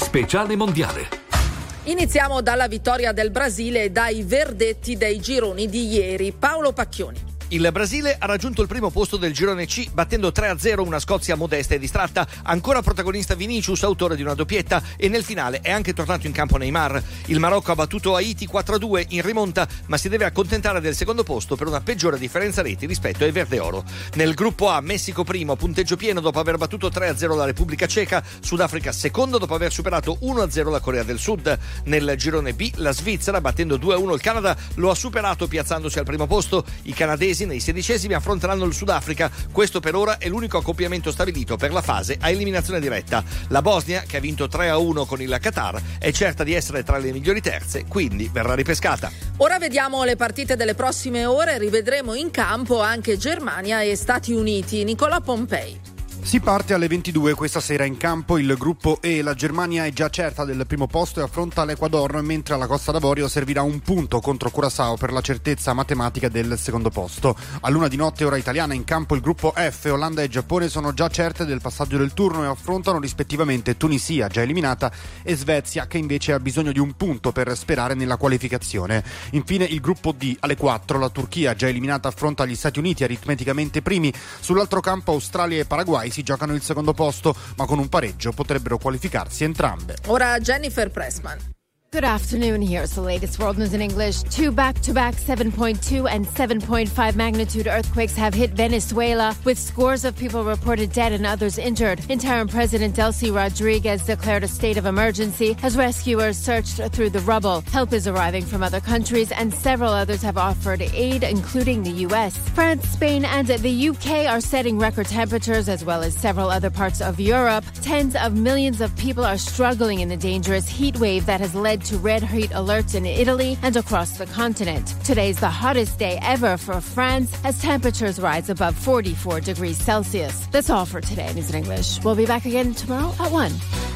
Speciale mondiale. Iniziamo dalla vittoria del Brasile e dai verdetti dei gironi di ieri. Paolo Pacchioni. Il Brasile ha raggiunto il primo posto del girone C battendo 3-0 una Scozia modesta e distratta, ancora protagonista Vinicius, autore di una doppietta, e nel finale è anche tornato in campo Neymar. Il Marocco ha battuto Haiti 4-2 in rimonta, ma si deve accontentare del secondo posto per una peggiore differenza reti rispetto ai verde-oro. Nel gruppo A, Messico primo, punteggio pieno dopo aver battuto 3-0 la Repubblica Ceca, Sudafrica secondo dopo aver superato 1-0 la Corea del Sud. Nel girone B, la Svizzera, battendo 2-1 il Canada, lo ha superato piazzandosi al primo posto. I canadesi nei 16esimi affronteranno il Sudafrica. Questo per ora è l'unico accoppiamento stabilito per la fase a eliminazione diretta. La Bosnia, che ha vinto 3-1 con il Qatar, è certa di essere tra le migliori terze, quindi verrà ripescata. Ora vediamo le partite delle prossime ore, rivedremo in campo anche Germania e Stati Uniti. Nicola Pompei. Si parte alle 22 questa sera in campo il gruppo E. La Germania è già certa del primo posto e affronta l'Ecuador, mentre alla Costa d'Avorio servirà un punto contro Curaçao per la certezza matematica del secondo posto. A luna di notte ora italiana in campo il gruppo F. Olanda e Giappone sono già certe del passaggio del turno e affrontano rispettivamente Tunisia, già eliminata, e Svezia, che invece ha bisogno di un punto per sperare nella qualificazione. Infine il gruppo D. Alle 4 la Turchia, già eliminata, affronta gli Stati Uniti, aritmeticamente primi. Sull'altro campo Australia e Paraguay si giocano il secondo posto, ma con un pareggio potrebbero qualificarsi entrambe. Ora Jennifer Pressman. Good afternoon. Here's the latest world news in English. 2 back-to-back 7.2 and 7.5 magnitude earthquakes have hit Venezuela, with scores of people reported dead and others injured. Interim President Delcy Rodriguez declared a state of emergency as rescuers searched through the rubble. Help is arriving from other countries, and several others have offered aid, including the U.S. France, Spain, and the U.K. are setting record temperatures, as well as several other parts of Europe. Tens of millions of people are struggling in the dangerous heat wave that has led to red heat alerts in Italy and across the continent. Today's the hottest day ever for France as temperatures rise above 44 degrees Celsius. That's all for today in News in English. We'll be back again tomorrow at 1.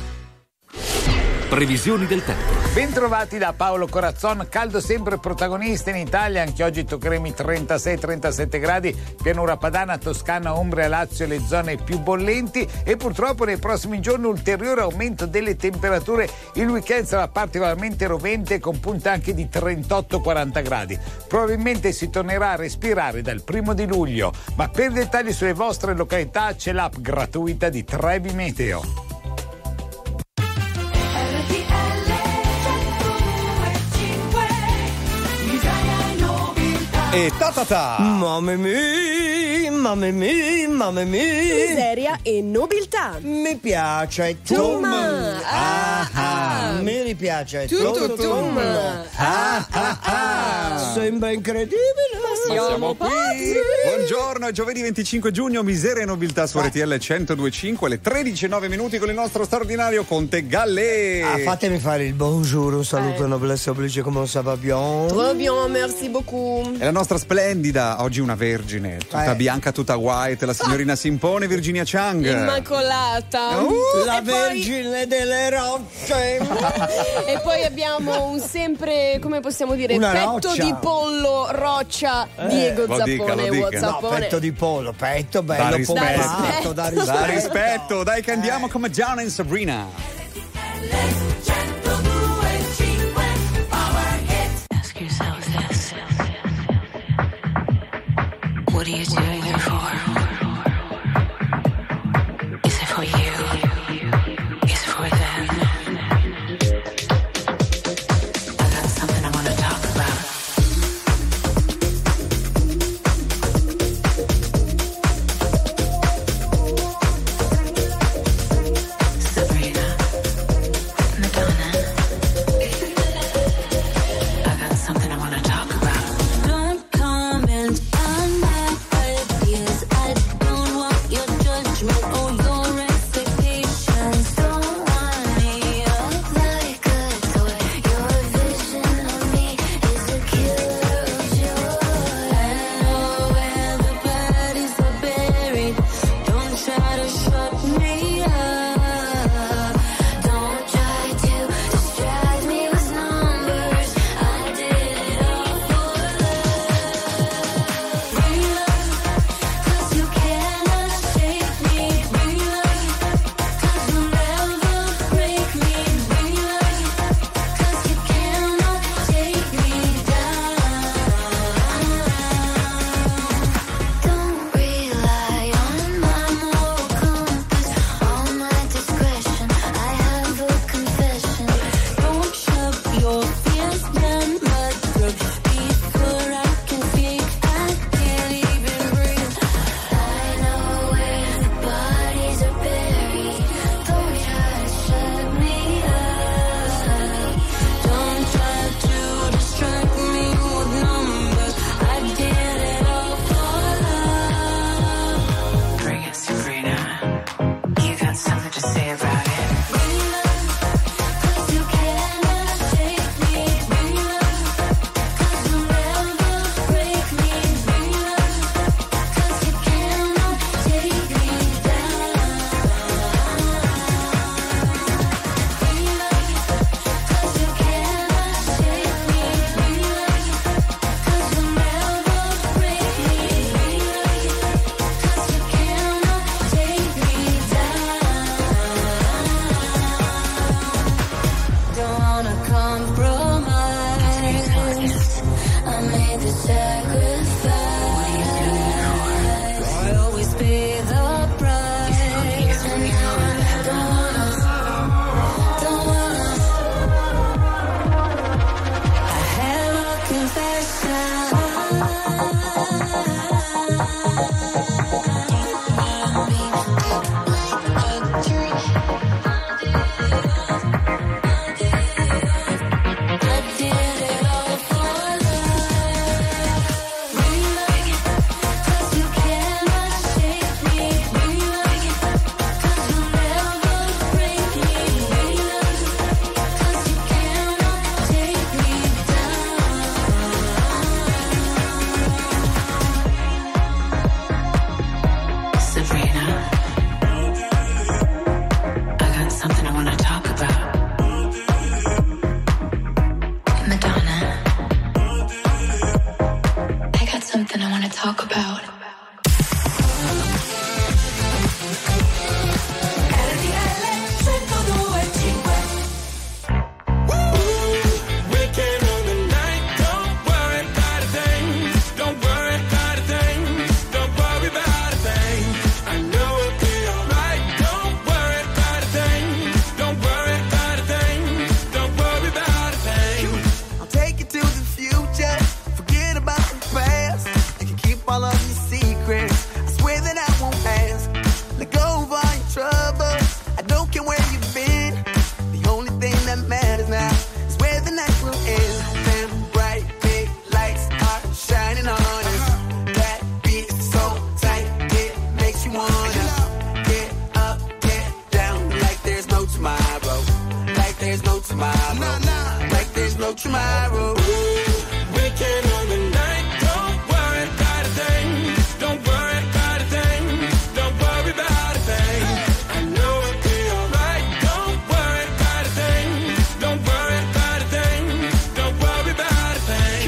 Previsioni del tempo. Bentrovati da Paolo Corazzon. Caldo sempre protagonista in Italia, anche oggi toccheremo i 36-37 gradi, pianura padana, Toscana, Umbria, Lazio, le zone più bollenti, e purtroppo nei prossimi giorni ulteriore aumento delle temperature. Il weekend sarà particolarmente rovente con punte anche di 38-40 gradi. Probabilmente si tornerà a respirare dal 1 di luglio, ma per dettagli sulle vostre località c'è l'app gratuita di Trevi Meteo. E ta-ta-ta! Mamma mia! Miseria e nobiltà. Mi piace Tum! Mi ripiace Tum! Sembra incredibile! Siamo pazzi! Buongiorno, è giovedì 25 giugno, Miseria e nobiltà su RTL 102.5, alle 13:09 con il nostro straordinario Conte Gallet. Fatemi fare il bonjour, un saluto noblesse oblige, come ça va bien? Très bien, merci beaucoup. E la nostra splendida, oggi una vergine, tutta bianca, tutta white, la signorina Simpone, Virginia Chang. Immacolata. La Vergine delle Rocce. E poi abbiamo un sempre, come possiamo dire, Una petto roccia. di pollo roccia, Diego lo dica, Zappone, lo dica. Whatsappone. No, petto di pollo, petto bello, Da rispetto. pompato, da rispetto. Da rispetto, dai che andiamo come Gianna e Sabrina. Ask yourself this. What are you doing it for? Is it for you? Is it for them? I got something I want to talk about. Sabrina, Madonna. I got something I want to talk about. Don't comment on my tomorrow. Like there's no tomorrow. Weekend on the night, don't worry about a thing. Don't worry about a thing. Don't worry about a thing. I know it'll be alright. Don't worry about a thing. Don't worry about a thing. Don't worry about a thing.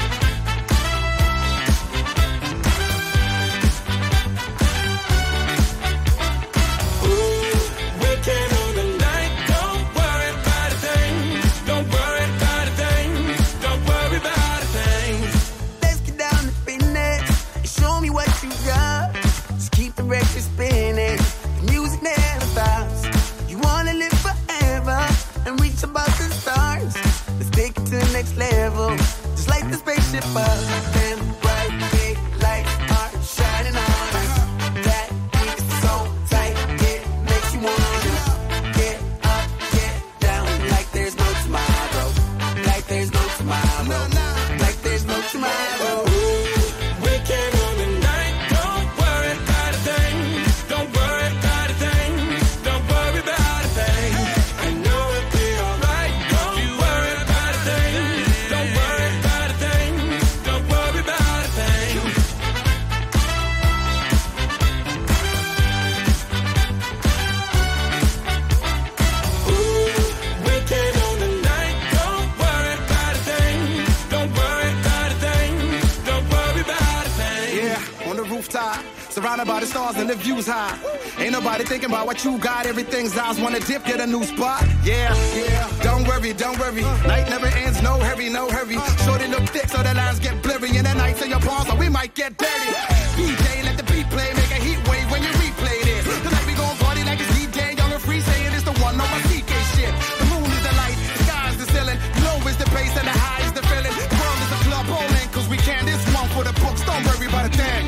Weekend on the night, don't worry about a thing. Don't worry about a thing. Don't worry about a thing. Let's get down to business and show me what you got. Just keep the record spinning, the music never stops. You wanna live forever and reach above the stars. Let's take it to the next level, just like the spaceship up. Them bright big lights are shining on us. That beat is so tight, it makes you wanna get up, get down, like there's no tomorrow. Like there's no tomorrow. Like there's no tomorrow. Weekend on the night, don't worry about a thing. Don't worry about a thing. Don't worry about a thing. I know it'll be alright. Don't worry about a thing. Don't worry about a thing. Don't worry about a thing. Weekend on the night, don't worry about a thing. Don't worry about a thing. Don't worry about a thing. Yeah, on the rooftop, surrounded by the stars and the views high. Ain't nobody thinking about what you got. Everything's eyes wanna dip, get a new spot. Yeah, yeah. Don't worry, don't worry. Night never ends, no hurry, no hurry. Shorty look thick, so the lines get blurry. And the nights in your palms, so we might get dirty. DJ, let the beat play, make a heat wave when you replay this. Tonight we gon' party like it's DJ, young and free, saying it's the one on my CK shit. The moon is the light, the sky is the ceiling. Low is the bass and the high is the feeling. The world is a club bowling, cause we can. This one for the books, don't worry about a thing.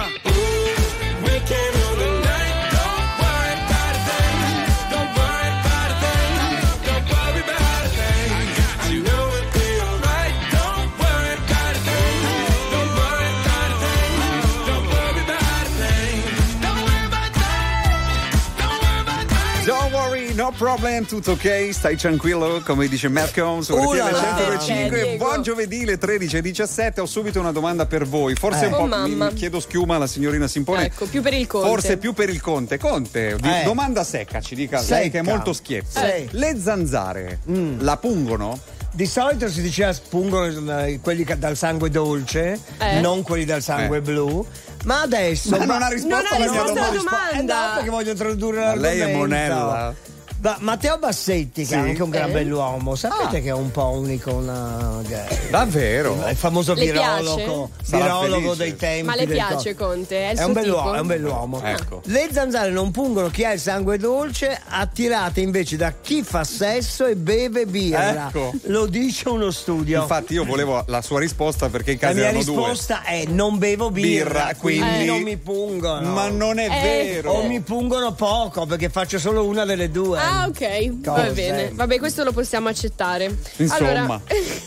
Weekend on the night, don't worry about a thing. Don't worry about a thing. Don't worry about a thing. I know it'll be alright. Don't worry about a thing. Don't worry about a thing. Don't worry about a thing. Don't worry about a thing. Don't worry about a thing. Don't worry, no problem, tutto ok, stai tranquillo, come dice Malcolm su RTL 105. Buon giovedì, le 13:17. Ho subito una domanda per voi. Forse un po' mi chiedo schiuma alla signorina Simpone. Ecco, più per il Conte. Forse più per il Conte. Conte, domanda secca, ci dica lei che è molto schietto. Le zanzare la pungono? Di solito si diceva pungono quelli dal sangue dolce, non quelli dal sangue blu. Ma adesso. Ma non ha risposto alla mia domanda. No, perché voglio introdurre l'argomento. Lei è Monella. Matteo Bassetti, che è anche un gran bell'uomo, sapete che è un po' un'icona gay. Davvero? Il famoso Le virologo dei tempi. Ma le piace Conte? È un bell'uomo. Ecco. Le zanzare non pungono chi ha il sangue dolce, attirate invece da chi fa sesso e beve birra. Ecco. Lo dice uno studio. Infatti io volevo la sua risposta, perché i casi la mia erano due. risposta è non bevo birra, quindi non mi pungono. Ma non è vero. O mi pungono poco, perché faccio solo una delle due. Ah, ok, va bene. Vabbè, questo lo possiamo accettare. Insomma. Allora...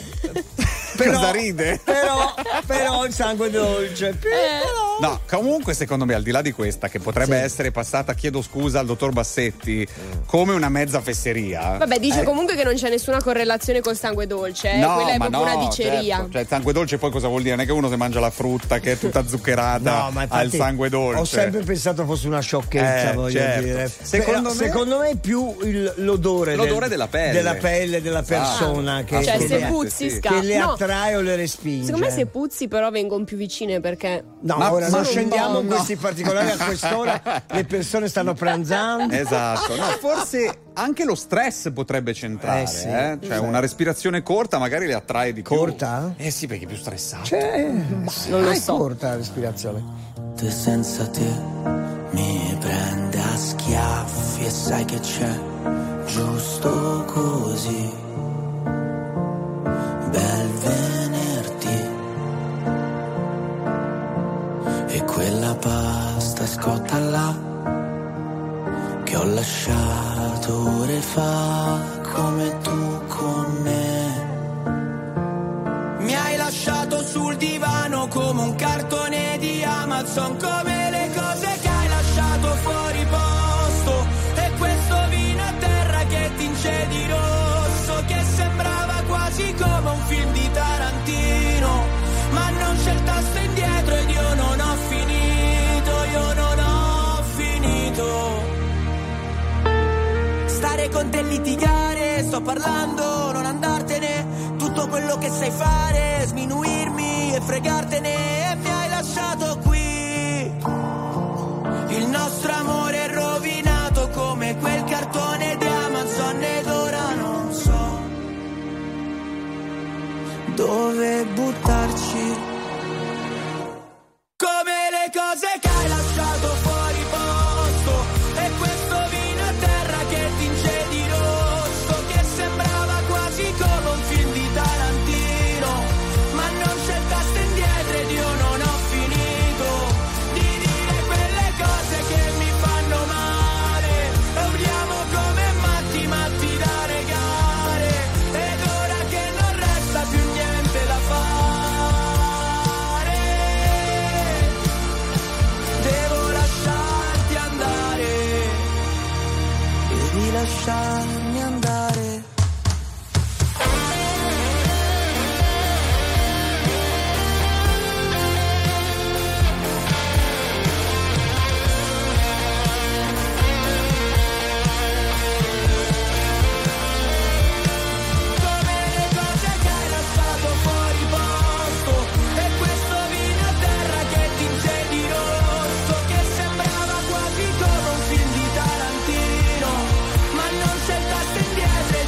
Cosa ride? Però il sangue dolce. No, comunque secondo me, al di là di questa, che potrebbe essere passata, chiedo scusa al dottor Bassetti, come una mezza fesseria. Vabbè, dice comunque che non c'è nessuna correlazione col sangue dolce, No, quella è ma proprio no, una diceria. certo. Cioè, il sangue dolce poi cosa vuol dire? Non è che uno si mangia la frutta che è tutta zuccherata, ma ha il sangue dolce. Ho sempre pensato fosse una sciocchezza, voglio dire. Secondo me è più l'odore della pelle. Della persona che, cioè, che se le, puzzi che le attrae o le respinge. Secondo me se puzzi però vengono più vicine, perché ora non scendiamo in questi particolari. A quest'ora le persone stanno pranzando. Esatto. No, forse anche lo stress potrebbe centrare, Cioè una respirazione corta magari le attrae di più. Corta? Sì, perché è più stressato. Non lo so. Corta la respirazione. Te senza te mi prende a schiaffi e sai che c'è giusto così. Bel venerdì e quella pasta scotta là che ho lasciato ore fa, come tu con me. Mi hai lasciato sul divano come un cartone di Amazon, come le cose che hai lasciato fuori posto, e questo vino a terra che tinge di rosso stare con te e litigare. Sto parlando, non andartene. Tutto quello che sai fare, sminuirmi e fregartene. E mi hai lasciato qui. Il nostro amore è rovinato come quel cartone di Amazon. Ed ora non so dove buttarci. Come le cose che hai lasciato fuori posto. E questo vino a terra che tinge di rosso, che sembrava quasi come un film di Tarantino. Ma non c'è il tasto indietro ed io non ho finito di dire quelle cose che mi fanno male. E urliamo come matti, matti da regare. Ed ora che non resta più niente da fare, devo lasciarti andare. Devi lasciarmi andare. Come le cose che hai lasciato fuori posto. E questo vino a terra che tinge di rosso, che sembrava quasi come un film di Tarantino. Ma non c'è il tasto indietro ed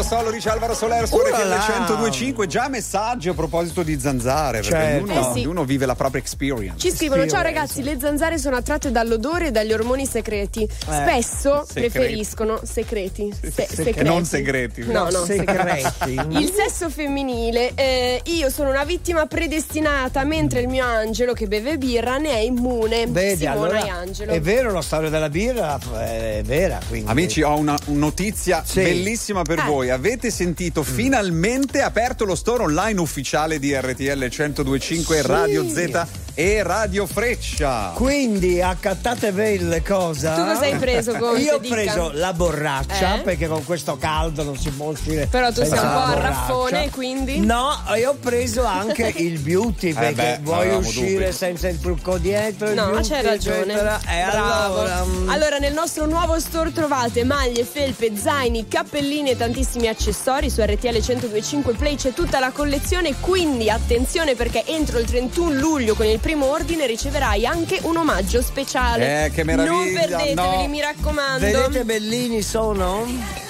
Solo dice Alvaro Soler su RTL 102.5. Già messaggi a proposito di zanzare, perché ognuno vive la propria experience. Ci scrivono: ciao ragazzi, le zanzare sono attratte dall'odore e dagli ormoni secreti. Spesso preferiscono segreti. Non segreti. No, segreti. Il sesso femminile. Io sono una vittima predestinata, mentre il mio angelo che beve birra ne è immune. Vedi, Simona allora, e Angelo. è vero, la storia della birra è vera. Quindi. Amici, ho una notizia bellissima per voi. Avete sentito? Finalmente aperto lo store online ufficiale di RTL 102.5 Radio Z e Radio Freccia. Quindi accattate le cose. Tu cosa hai preso? Io ho preso la borraccia, perché con questo caldo non si può uscire. Però tu sei un po' a borraccia. raffone, quindi? No, io ho preso anche il beauty, perché vuoi uscire senza il trucco dietro. No, beauty, c'hai ragione. Bravo. Allora, nel nostro nuovo store trovate maglie, felpe, zaini, cappellini e tantissimi accessori. Su RTL 102.5 Play c'è tutta la collezione, quindi attenzione, perché entro il 31 luglio con il primo ordine riceverai anche un omaggio speciale. Che meraviglia! Non perdeteveli, mi raccomando. Vedete bellini sono?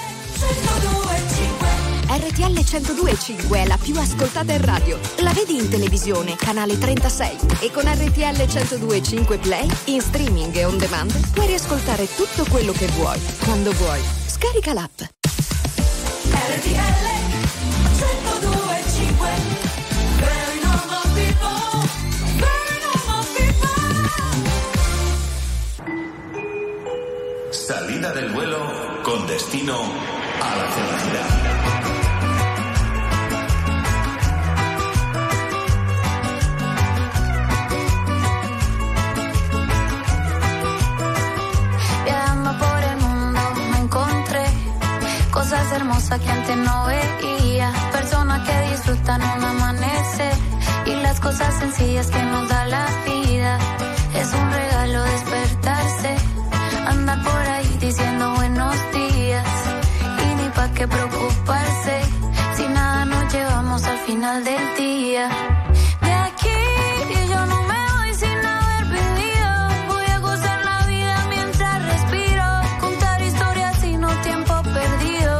RTL 102.5 è la più ascoltata in radio. La vedi in televisione, canale 36. E con RTL 102.5 Play, in streaming e on demand, puoi riascoltare tutto quello che vuoi, quando vuoi. Scarica l'app. RTL 102.5. Very normal people. Very normal people. Salida del vuelo con destino a la felicidad. Cosas hermosas que antes no veía, personas que disfrutan un amanecer y las cosas sencillas que nos da la vida. Es un regalo despertarse, andar por ahí diciendo buenos días y ni pa' qué preocuparse si nada nos llevamos al final del día. De aquí yo no me voy sin haber vivido, voy a gozar la vida mientras respiro, contar historias y no tiempo perdido.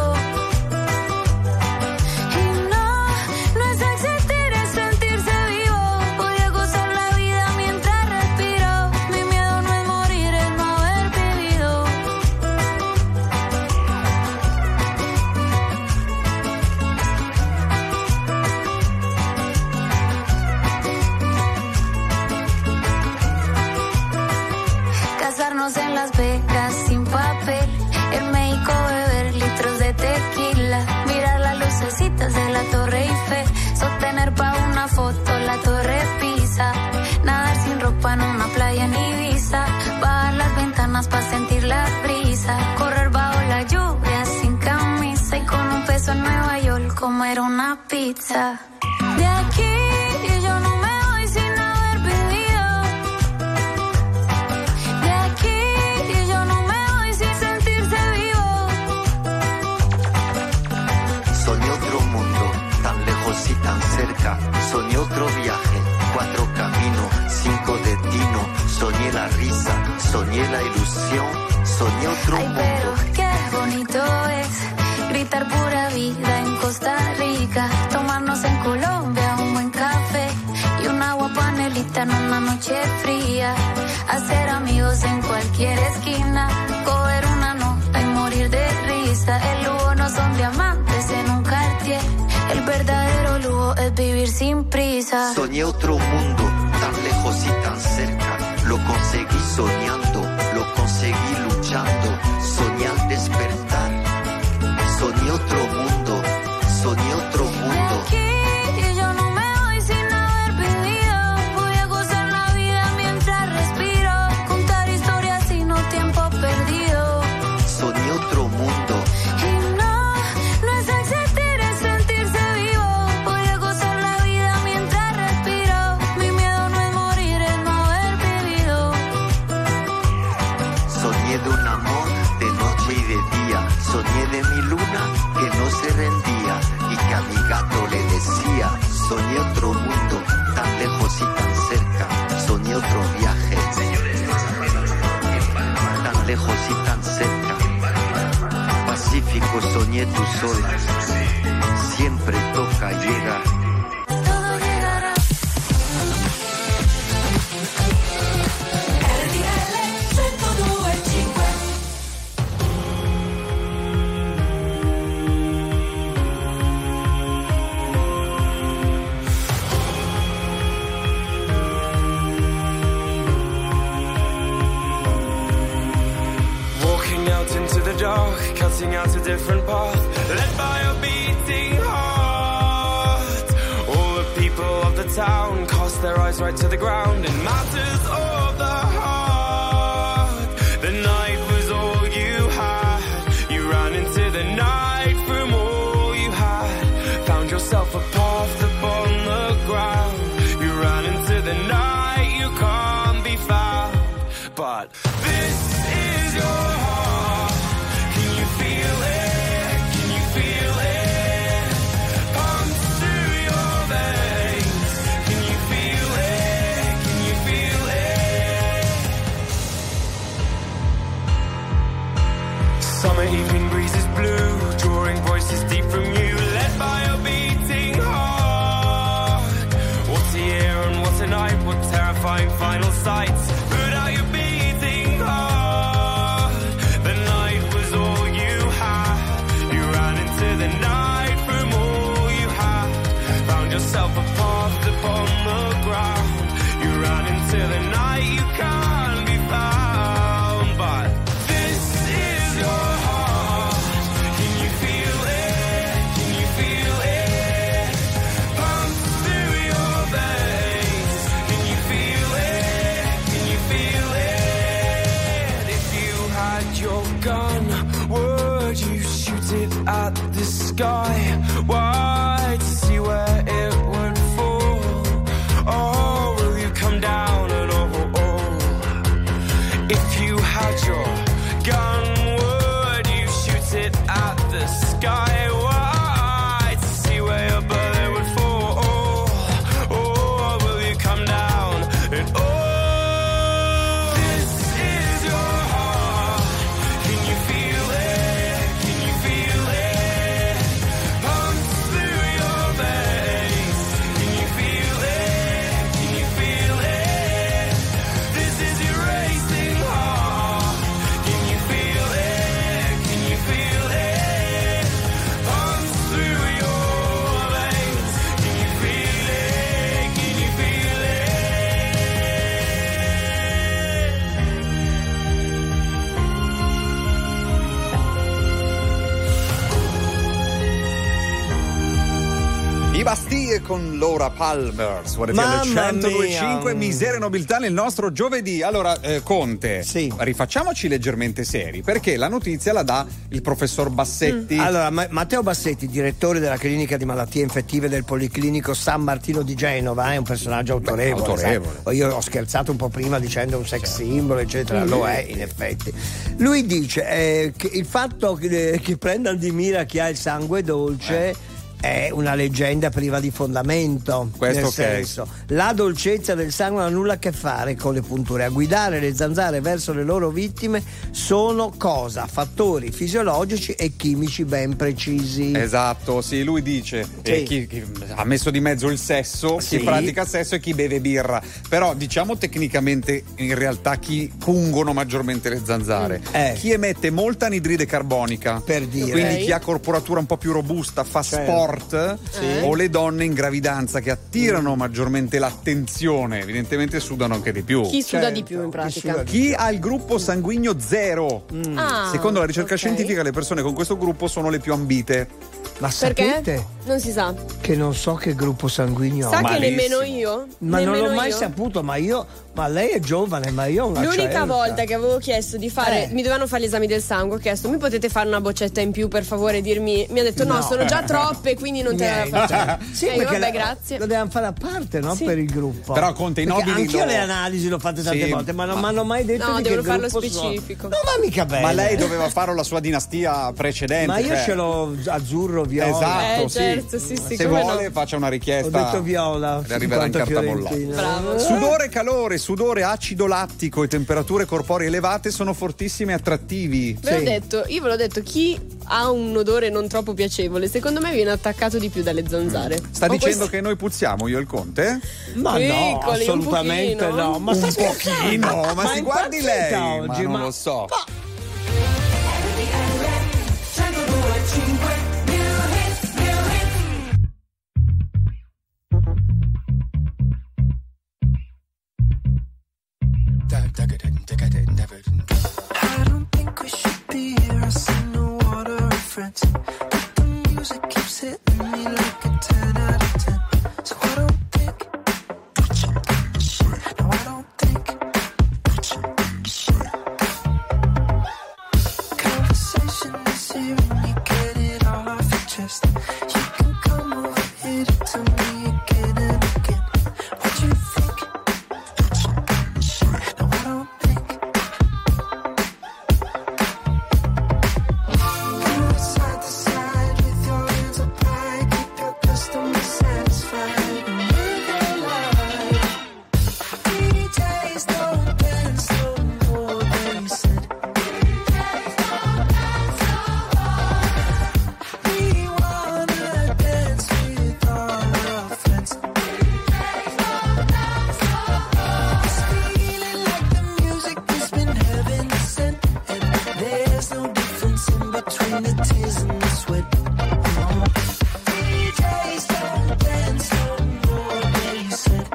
En Las Vegas sin papel, en México beber litros de tequila, mirar las lucecitas de la Torre Eiffel, sostener pa' una foto la Torre Pisa, nadar sin ropa en una playa en Ibiza, bajar las ventanas pa' sentir la brisa, correr bajo la lluvia sin camisa y con un peso en Nueva York comer una pizza. De aquí yo no me voy sin haber vivido. De aquí yo no me voy sin sentirse vivo. Soñé otro mundo, tan lejos y tan cerca. Soñé otro viaje, 4 caminos, 5 destinos. Soñé la risa, soñé la ilusión. Soñé otro mundo. Pero qué bonito es gritar pura vida en Costa Rica, tomarnos en Colombia un buen café y un agua panelita en una noche fría, hacer amigos en cualquier esquina, coger una nota y morir de risa. El lujo no son diamantes en un Cartier, el verdadero lujo es vivir sin prisa. Soñé otro mundo, tan lejos y tan cerca. Lo conseguí soñando, lo conseguí luchando. Soñé al despertar. Soñé otro mundo, soñé otro mundo. De aquí yo no me voy sin haber vivido. Voy a gozar la vida mientras respiro, contar historias y no tiempo perdido. Soñé otro mundo. Y no es existir, es sentirse vivo. Voy a gozar la vida mientras respiro. Mi miedo no es morir, es no haber vivido. Soñé de un amor de noche y de día. Soñé de mi luna que no se rendía y que a mi gato le decía. Soñé otro mundo, tan lejos y tan cerca. Soñé otro viaje, tan lejos y tan cerca. Pacífico, soñé soñé tú sola. Siempre toca llegar. Todo llegará. RTL 102.5. Walking out into the dark, cutting out a different path, led by a beating heart. All the people of the town cast their eyes right to the ground in matters of the heart. The night was all you had. You ran into the night from all you had. Found yourself a path upon the ground. You ran into the night, you can't be found. But this is your heart. Can you feel it? Can you feel it? Pumps through your veins. Can you feel it? Can you feel it? Summer evening breezes blue, drawing voices deep from you, led by a beating heart. What a year and what a night, what terrifying final sights. Put out your beating heart. The night was all you had. You ran into the night from all you had. Found yourself a path upon the ground. You ran into the night, you can't be found. But this is your heart. Can you feel it? Can you feel it? Pumps through your veins. Can you feel it? Can you feel it? If you had your gun, would you shoot it at the sky? Why? To see where it would fall? Or will you come down at all? If you had your gun, would you shoot it at the sky? Why? To see where your bullet would fall? Or will you come down at all? This is your heart. Can you feel it? Can you feel it? Pumps through your veins. Can you feel it? Can you feel it? This is your racing heart. Can you feel it? Can you feel it? Pumps through your veins. Can you feel it? Can you feel it? I Bastille con Laura Palmer su RTL Mamma 102.5, mia. Miseria e nobiltà nel nostro giovedì. Allora, Conte, rifacciamoci leggermente seri, perché la notizia la dà il professor Bassetti. Allora, Matteo Bassetti, direttore della clinica di malattie infettive del Policlinico San Martino di Genova, è un personaggio autorevole. sai? Io ho scherzato un po' prima dicendo un sex symbol, eccetera, lo è in effetti. Lui dice che il fatto che prendano di mira chi ha il sangue dolce è una leggenda priva di fondamento. Questo nel ok. senso, la dolcezza del sangue non ha nulla a che fare con le punture. A guidare le zanzare verso le loro vittime sono cosa? Fattori fisiologici e chimici ben precisi. Esatto, sì, lui dice chi ha messo di mezzo il sesso, Sì. chi pratica sesso e chi beve birra. Però diciamo tecnicamente in realtà chi pungono maggiormente le zanzare. Chi emette molta anidride carbonica, per dire. quindi Ok. chi ha corporatura un po' più robusta fa Certo. sport, Sì. o le donne in gravidanza che attirano maggiormente l'attenzione, evidentemente sudano anche di più. Chi suda di più in pratica? Chi ha il gruppo sanguigno 0. Ah, Secondo la ricerca ok. scientifica le persone con questo gruppo sono le più ambite. Ma Perché? sapete Non si sa. che non so che gruppo sanguigno Sa ho. che nemmeno io. Ma non Nemmeno l'ho mai io. saputo, ma lei è giovane, ma io ho una L'unica certa. volta che avevo chiesto di fare, mi dovevano fare gli esami del sangue, ho chiesto mi potete fare una boccetta in più per favore, dirmi, mi ha detto no, sono già troppe quindi non te la Niente. faccio. Sì, io, perché vabbè, grazie. lo dobbiamo fare a parte, no? Sì. Per il gruppo. Però Conte, i Perché nobili anch'io lo- le analisi l'ho fatte tante Sì, volte, ma non ma- mi hanno mai detto No, di devono che farlo gruppo specifico. sono. No, ma mica bene. Ma lei doveva fare la sua dinastia precedente. Ma io cioè- ce l'ho azzurro, viola. Esatto, sì. certo, sì, Se come vuole no. faccia una Ho richiesta. detto viola. Le arriverà in 50 carta bollata. fiorentina. Bravo. Sudore e calore, sudore, acido lattico e temperature corporee elevate sono fortissimi e attrattivi. Io ve l'ho detto, chi ha un odore non troppo piacevole, secondo me viene attaccato di più dalle zanzare. Sta dicendo che noi puzziamo, io e il Conte? Ma no, assolutamente no. Ma sta pochino, ma si guardi lei, oggi, ma non lo so. I don't think we should be here, us in the water of friends. But the music keeps hitting me like a 10 out of 10. So I don't think, no, I don't think. Conversation is here and you get it all off your chest. You can come over here to tell me again and again what you think. No, I don't think. Side to side with your hands up high, keep your customer satisfied and live your life. DJs don't dance no more, they said. We wanna dance with all our friends. It's feeling like the music has been heaven sent, and there's no difference in between the tears and the sweat. DJs don't dance no more, they said.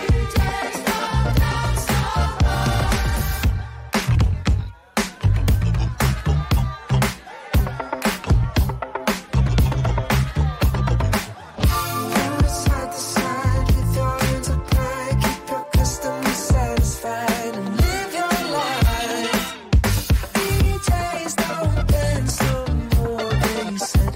Side to side with your hands up high, keep your customer satisfied and live your life. DJs don't dance no more, they said.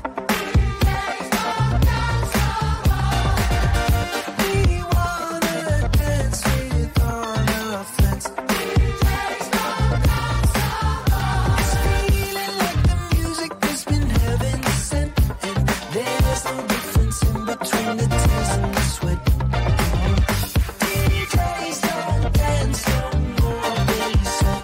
We wanna dance with all our friends. It's feeling like the music has been heaven sent, and there's no difference in between the tears and the sweat. DJs don't dance no more, they said.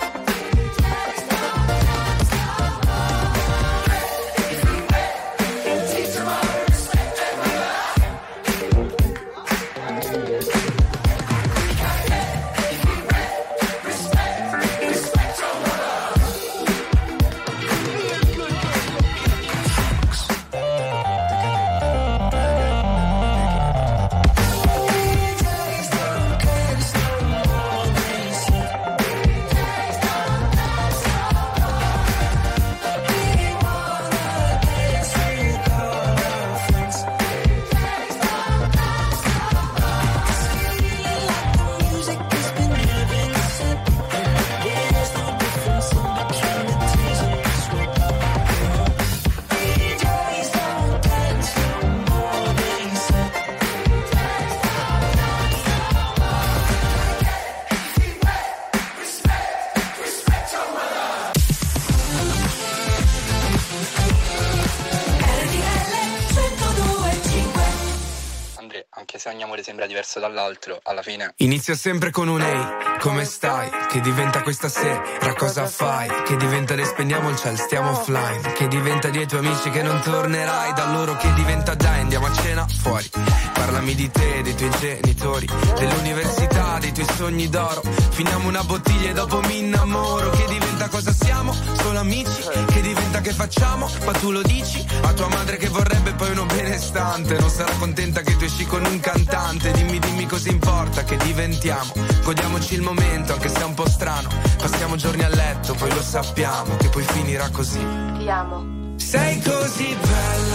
Andrea, anche se ogni amore sembra diverso dall'altro, alla fine Inizia sempre con un ehi, come stai? Che diventa questa sera, cosa fai? Che diventa le spegniamo il ciel, stiamo offline. Che diventa dei tuoi amici che non tornerai. Da loro che diventa dai, andiamo a cena fuori. Parlami di te, dei tuoi genitori, dell'università, dei tuoi sogni d'oro. Finiamo una bottiglia e dopo mi innamoro. Che diventa cosa siamo? Solo amici. Che diventa che facciamo? Ma tu lo dici a tua madre che vorrebbe poi uno benestante. Non sarà contenta che tu esci con un cantante. Dimmi cosa importa che diventiamo. Godiamoci il momento anche se è un po' strano. Passiamo giorni a letto, poi lo sappiamo che poi finirà così. Ti amo. Sei così bella,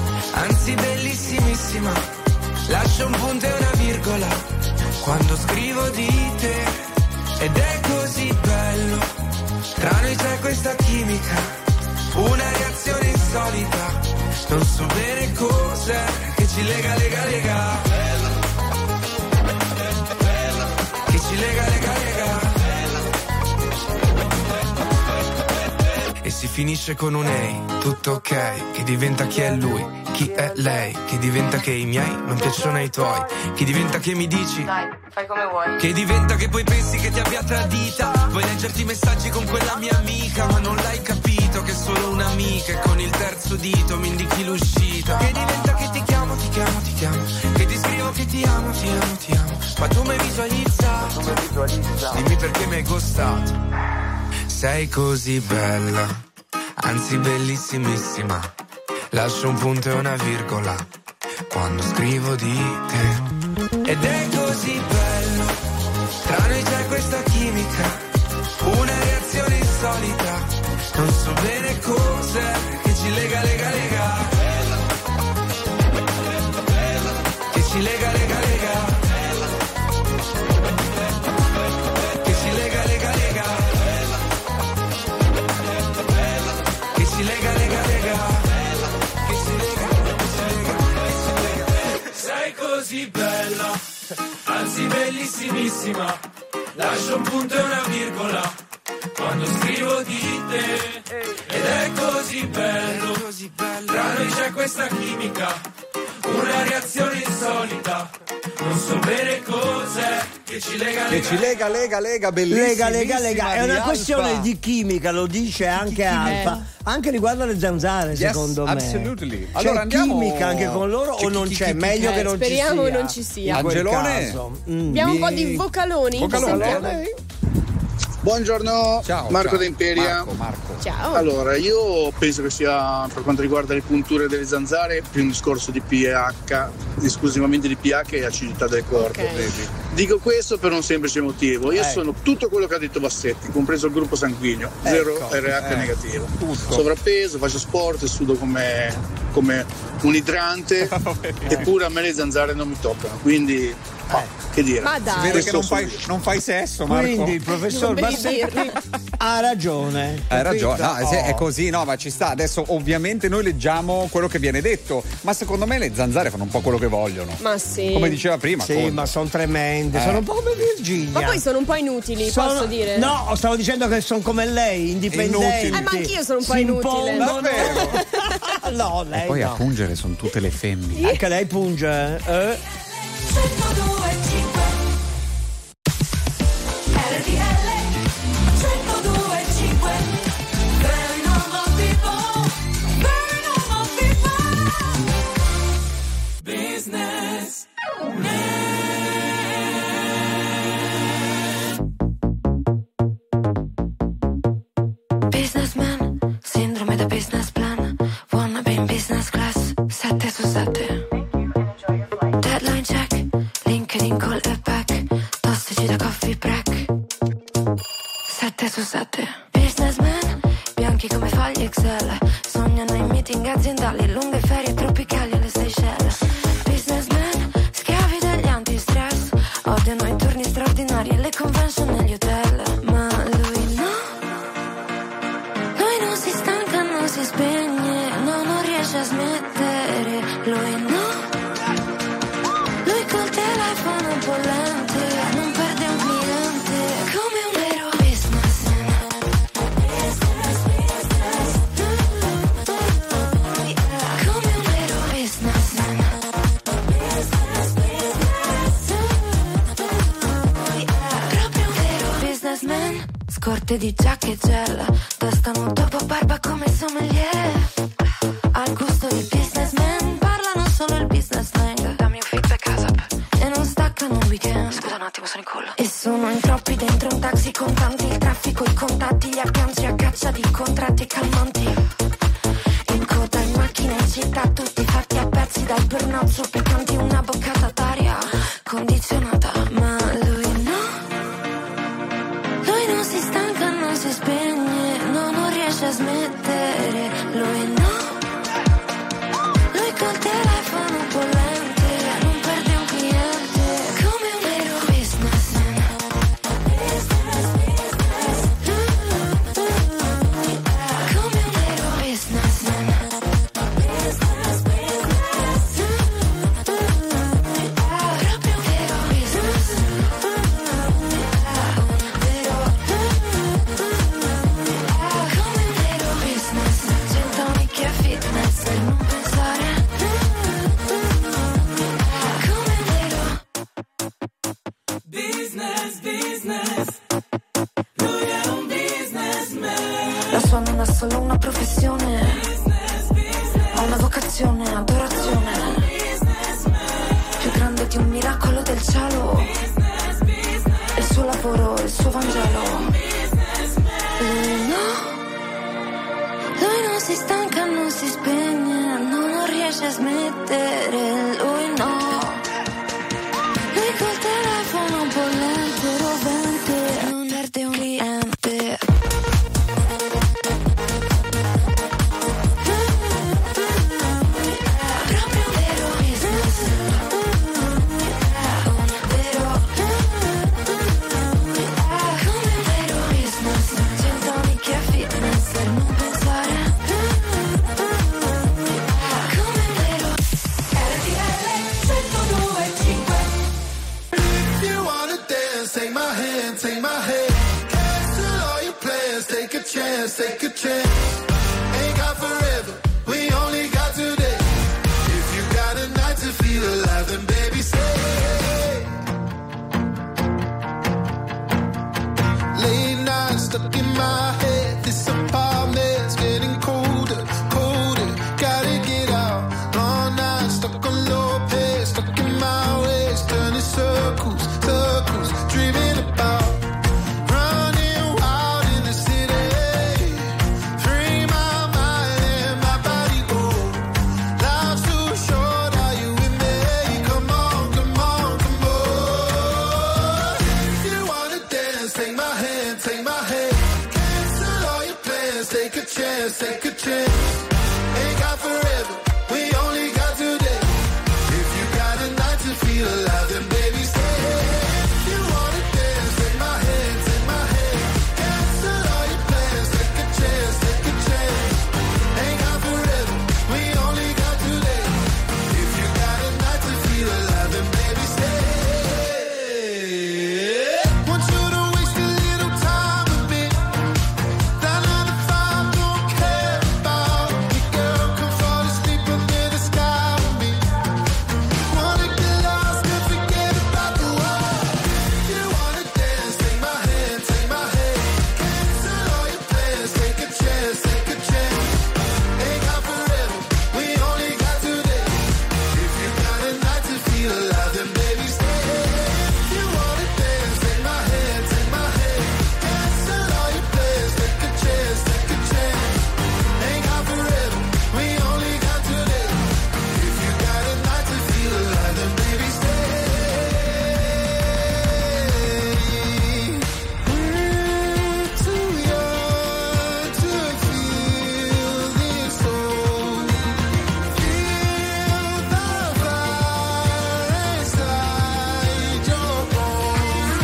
anzi bellissimissima. Lascio un punto e una virgola quando scrivo di te. Ed è così bello, tra noi c'è questa chimica, una reazione insolita. Non so bene cos'è che ci lega. Che ci lega. e si finisce con un ehi, tutto ok, che diventa chi è lui, chi è lei, che diventa che i miei non piacciono ai tuoi, che diventa che mi dici dai, fai come vuoi, che diventa che poi pensi che ti abbia tradita, vuoi leggerti i messaggi con quella mia amica, ma non l'hai capito che è solo un'amica e con il terzo dito mi indichi l'uscita, che diventa che ti chiamo, che ti scrivo che ti amo, ma tu mi visualizza, dimmi perché mi hai ghostato. Sei così bella, anzi bellissimissima, lascio un punto e una virgola quando scrivo di te. Ed è così bello, tra noi c'è questa chimica, una reazione insolita, non so bene cos'è che ci lega, che ci lega, che ci lega, che ci lega, che ci lega. Sei così bella, anzi bellissimissima, lascio un punto e una virgola quando scrivo di te. Ed è così bello, tra noi c'è questa chimica, una reazione insolita, non so bene cos'è che ci lega, che ci lega, bellissima. Lega. È una questione di chimica, lo dice anche Alfa, anche riguardo alle zanzare, secondo me. Absolutely. C'è Allora andiamo chimica anche con loro o non c'è? Meglio che non ci sia. Speriamo che non ci sia. Angelone. Abbiamo un po' di vocaloni. Buongiorno, ciao, Marco ciao. da Imperia. Marco. Ciao. Allora, io penso che sia, per quanto riguarda le punture delle zanzare, più un discorso di pH, esclusivamente di pH e acidità del corpo. Okay. Dico questo per un semplice motivo. Io sono tutto quello che ha detto Bassetti, compreso il gruppo sanguigno, 0 RH negativo. Tutto. Sovrappeso, faccio sport, sudo come un idrante, eppure a me le zanzare non mi toccano. Quindi, che dire. Ma dai. Si vede che non fai sesso, Marco. Quindi il professor Bassetti ha ragione. Hai ragione, no, è così, no, ma ci sta. Adesso ovviamente noi leggiamo quello che viene detto, ma secondo me le zanzare fanno un po' quello che vogliono. Ma sì. Come diceva prima. Sì, ma sono tremende, sono un po' come Virginia. Ma poi sono un po' inutili, posso dire? No, stavo dicendo che sono come lei, indipendenti. Ma anch'io sono un po' Si inutile. impongono. No, lei E poi no. a pungere sono tutte le femmine. Anche lei punge, Businessman, sindrome da business plan, wanna be in business class, 7 su 7. Deadline check, LinkedIn call e back, tossici da coffee break, 7 su 7. Businessman, bianchi come fogli Excel, sognano in meeting aziendali, lunghe ferie tropicali alle Seychelles. Businessman, schiavi degli anti-stress, odiano i turni straordinari e le convention negli hotel, ma lui no. Lui non si stanca, non si spegne, no, non riesce a smettere, lui no. Lui col telefono bollente, non perde un cliente, come un vero businessman. Come un vero businessman. Proprio un vero businessman. Scorte di giacca e gel, testa nudo dopo barba come sommelier. Al gusto di businessman, parlano solo il business slang. Dammi un feedback ASAP e non staccano un weekend. Scusa un attimo, sono in collo. E sono in troppi dentro un taxi con tanti, il traffico, i contatti, gli agganci a caccia di contratti e calmanti. In coda in macchina in città, tutti fatti a pezzi dal burnout, soppicanti, una boccata d'aria condizionata, ma lui no. Lui non si stanca, non si spegne, no, non riesce a smettere, lui no. Lui col telefono bollente, non perde un cliente, come un vero businessman. Come un vero businessman. Proprio un vero businessman. Come un vero sua non ha solo una professione, ha una vocazione, adorazione, più grande di un miracolo del cielo, il suo lavoro, il suo Vangelo. Lui non si stanca, non si spegne, non riesce a smettere, lui no. Lui col telefono bollente, rovente, non perde un cliente. Proprio un vero business, un vero, come un vero business, 100 anni che fitness per non pensare, come un vero RTL 102.5. If you wanna dance, take my hand, take my hand. Cancel all your plans, take a chance, take a chance. Ain't got forever, we only got today. If you got a night to feel alive, then baby say. Late night stuck in my head, this apartment's getting colder, colder. Gotta get out, all night stuck on low pace, stuck in my ways, turning circles, circles, dreaming about running wild in the city. Free my mind and my body go. Life's too short, are you with me? Come on, come on, come on. If you wanna dance, take my hand, take my hand. Cancel all your plans, take a chance, take a chance. Ain't got forever, we only got today. If you got a night to feel alive, then baby stay. If you wanna dance, take my hand, take my hand. Cancel all your plans, take a chance, take a chance. Ain't got forever, we only got today. If you got a night to feel alive, then baby stay. Want you to waste a little time with me. That 9 to 5 don't care about me, girl. Come fall asleep under the sky with me. Wanna get lost and forget about the world. If you wanna dance, take my hand, take my hand. Cancel all your plans, take a chance, take a chance. Ain't got forever, we only got today. If you got a night to feel alive, then baby stay. If you wanna dance, take my hand, take my hand. Cancel all your plans, take a chance, take a chance. Ain't got forever, we only got today. If you got a night to feel alive, then baby stay. Too young to feel this old. Feel the fire inside your bones.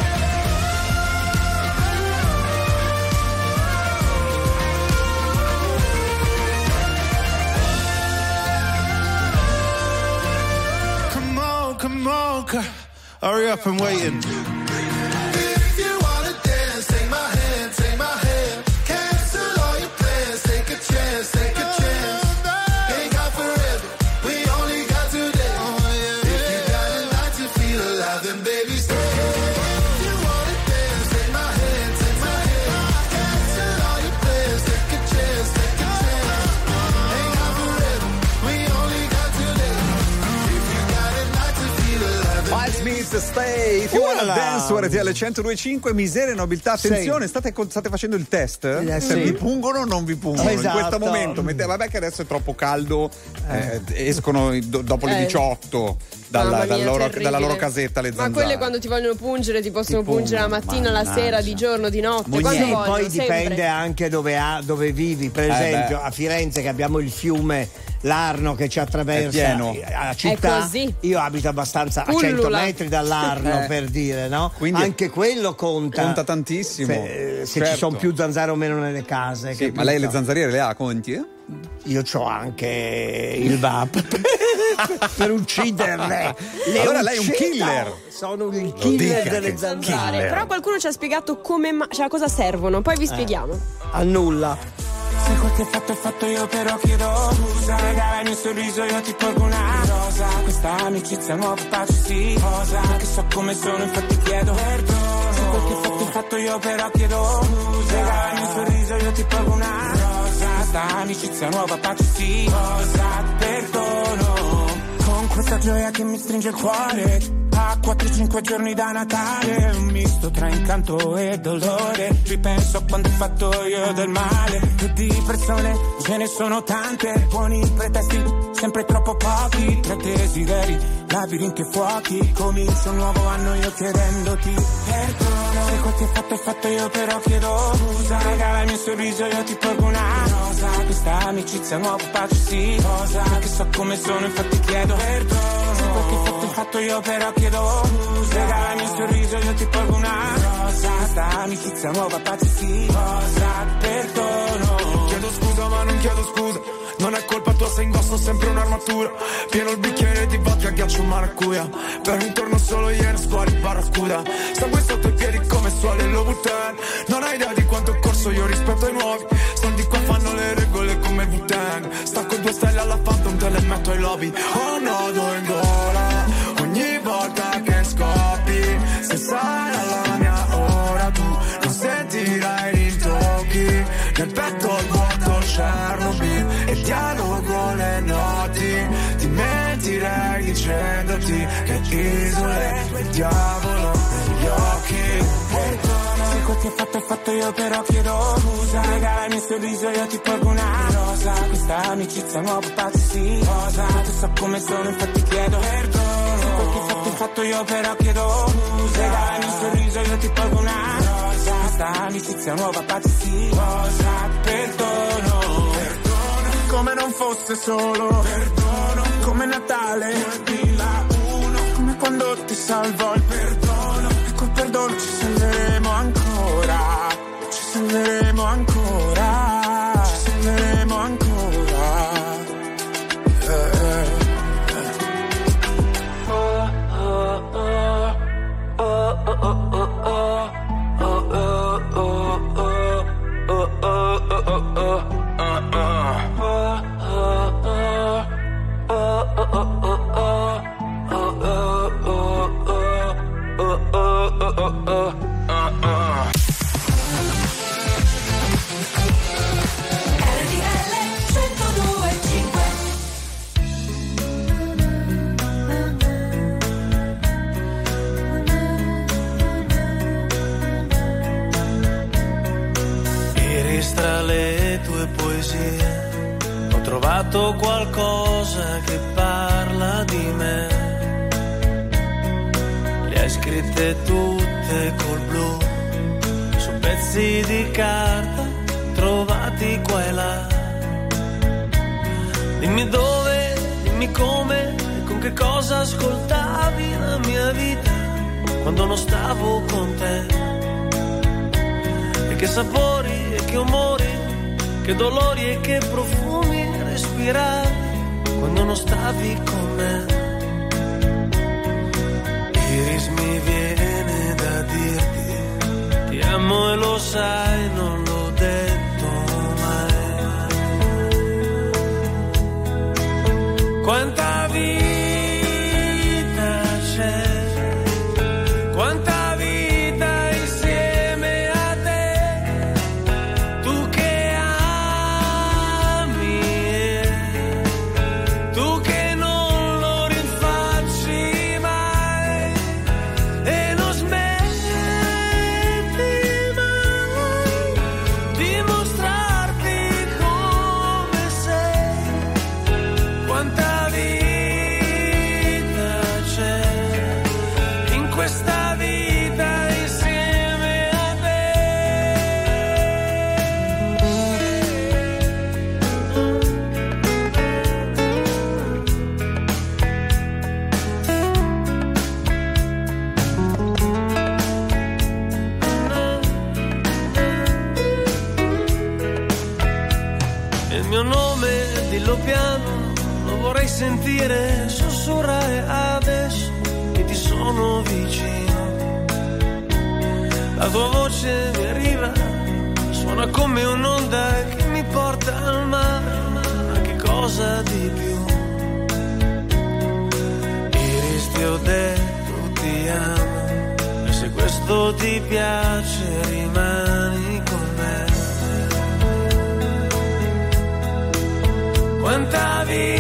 Come on, hurry up, I'm waiting. If you wanna dance, take my hand, take my hand. Cancel all your plans, take a chance, take a chance. Ain't got forever, we only got today. If you got a night to feel alive, then baby stay. If you wanna dance, take my hand, take my hand. Cancel all your plans, take a chance, take a chance. Ain't got forever, we only got today. If you got a night to feel alive, then Miles Smith, Stay, If You Wanna Dance su RTL 102.5, miseria e nobiltà. Attenzione, state facendo il test? Sì. Vi pungono o non vi pungono? Esatto. In questo momento, vabbè che adesso è troppo caldo, escono dopo le 18 dalla loro casetta le zanzare. Ma quelle quando ti vogliono pungere ti possono pungere la mattina, la sera, di giorno, di notte, quando Sì, vogliono, poi dipende sempre. anche dove vivi. Per esempio a Firenze, che abbiamo il fiume l'Arno che ci attraversa la città. È così. Io abito abbastanza a 100 metri dall'Arno, per dire, no? Quindi anche quello conta tantissimo. Se ci sono più zanzare o meno nelle case. Sì, ma lei le zanzariere le ha, conti? Io c'ho anche il VAP per ucciderle. Allora lei è un killer. Sono il killer delle zanzare. Però qualcuno ci ha spiegato a cosa servono, poi vi spieghiamo. A nulla. Se quel che fatto è fatto, io però chiedo scusa. Regala il mio sorriso, io ti porgo una rosa. Questa amicizia nuova pace si posa. Che so come sono, infatti chiedo perdono. Se quel che fatto è fatto io però chiedo scusa. Regalami un sorriso io ti porgo una rosa. Questa amicizia nuova pace sì. Cosa perdono con questa gioia che mi stringe il cuore. A 4-5 giorni da Natale, un misto tra incanto e dolore. Ripenso a quanto ho fatto io del male. E di persone ce ne sono tante. Buoni pretesti, sempre troppo pochi. Tra desideri, labirinti e fuochi. Comincio un nuovo anno io chiedendoti perdono. Se quel che fatto è fatto io però chiedo scusa. Regala il mio sorriso io ti porgo una rosa. Questa amicizia nuova pace sì. Cosa che so come sono infatti chiedo perdono. Se quel che fatto è fatto io però chiedo scusa. Regala il mio sorriso io ti porgo una rosa. Questa amicizia nuova pace sì. Cosa perdono. Chiedo scusa ma non chiedo scusa. Non è colpa tua se indosso sempre un'armatura. Pieno il bicchiere di vodka, ghiaccio maracuja. Per intorno solo ieri squali barracuda. Sangue sotto i piedi come suole e Louboutin. Non hai idea di quanto ho corso io rispetto ai nuovi. Soldi qua fanno le regole come il Wu-Tang. Stacco 2 stelle alla Phantom, te le metto ai lobby. Ho un nodo in gola ogni volta che scoppi. Se sai alla mia ora tu non sentirai i rintocchi. Nel petto il vuoto Chernobyl e dialogo le noti. Ti mentirei dicendoti che isole quel diavolo negli occhi. Se quel che fatto è fatto io però chiedo scusa. Regala il mio sorriso io ti porgo una rosa. Questa amicizia nuova pace sì. Cosa che so come sono infatti chiedo perdono. Se quel che fatto è fatto io però chiedo scusa. Regala il mio sorriso io ti porgo una rosa. Questa amicizia nuova pace sì. Cosa perdono. Come non fosse solo perdono. Come Natale 2001. Come quando ti salvo il perdono. E col perdono ci salveremo ancora. Ci salveremo ancora. Ci salveremo ancora. Tra le tue poesie ho trovato qualcosa che parla di me. Le hai scritte tutte col blu su pezzi di carta trovati qua e là. Dimmi dove, dimmi come e con che cosa ascoltavi la mia vita quando non stavo con te. E che sapori e che umori, che dolori e che profumi respiravi quando non stavi con me. Iris, mi viene da dirti ti amo e lo sai, non l'ho detto mai. Quanta vita c'è, quanta sentire sussurrare adesso che ti sono vicino. La tua voce mi arriva, suona come un'onda che mi porta al mare, ma che cosa di più. Iris, ti ho detto ti amo, e se questo quanto ti piace rimani con me. Quanta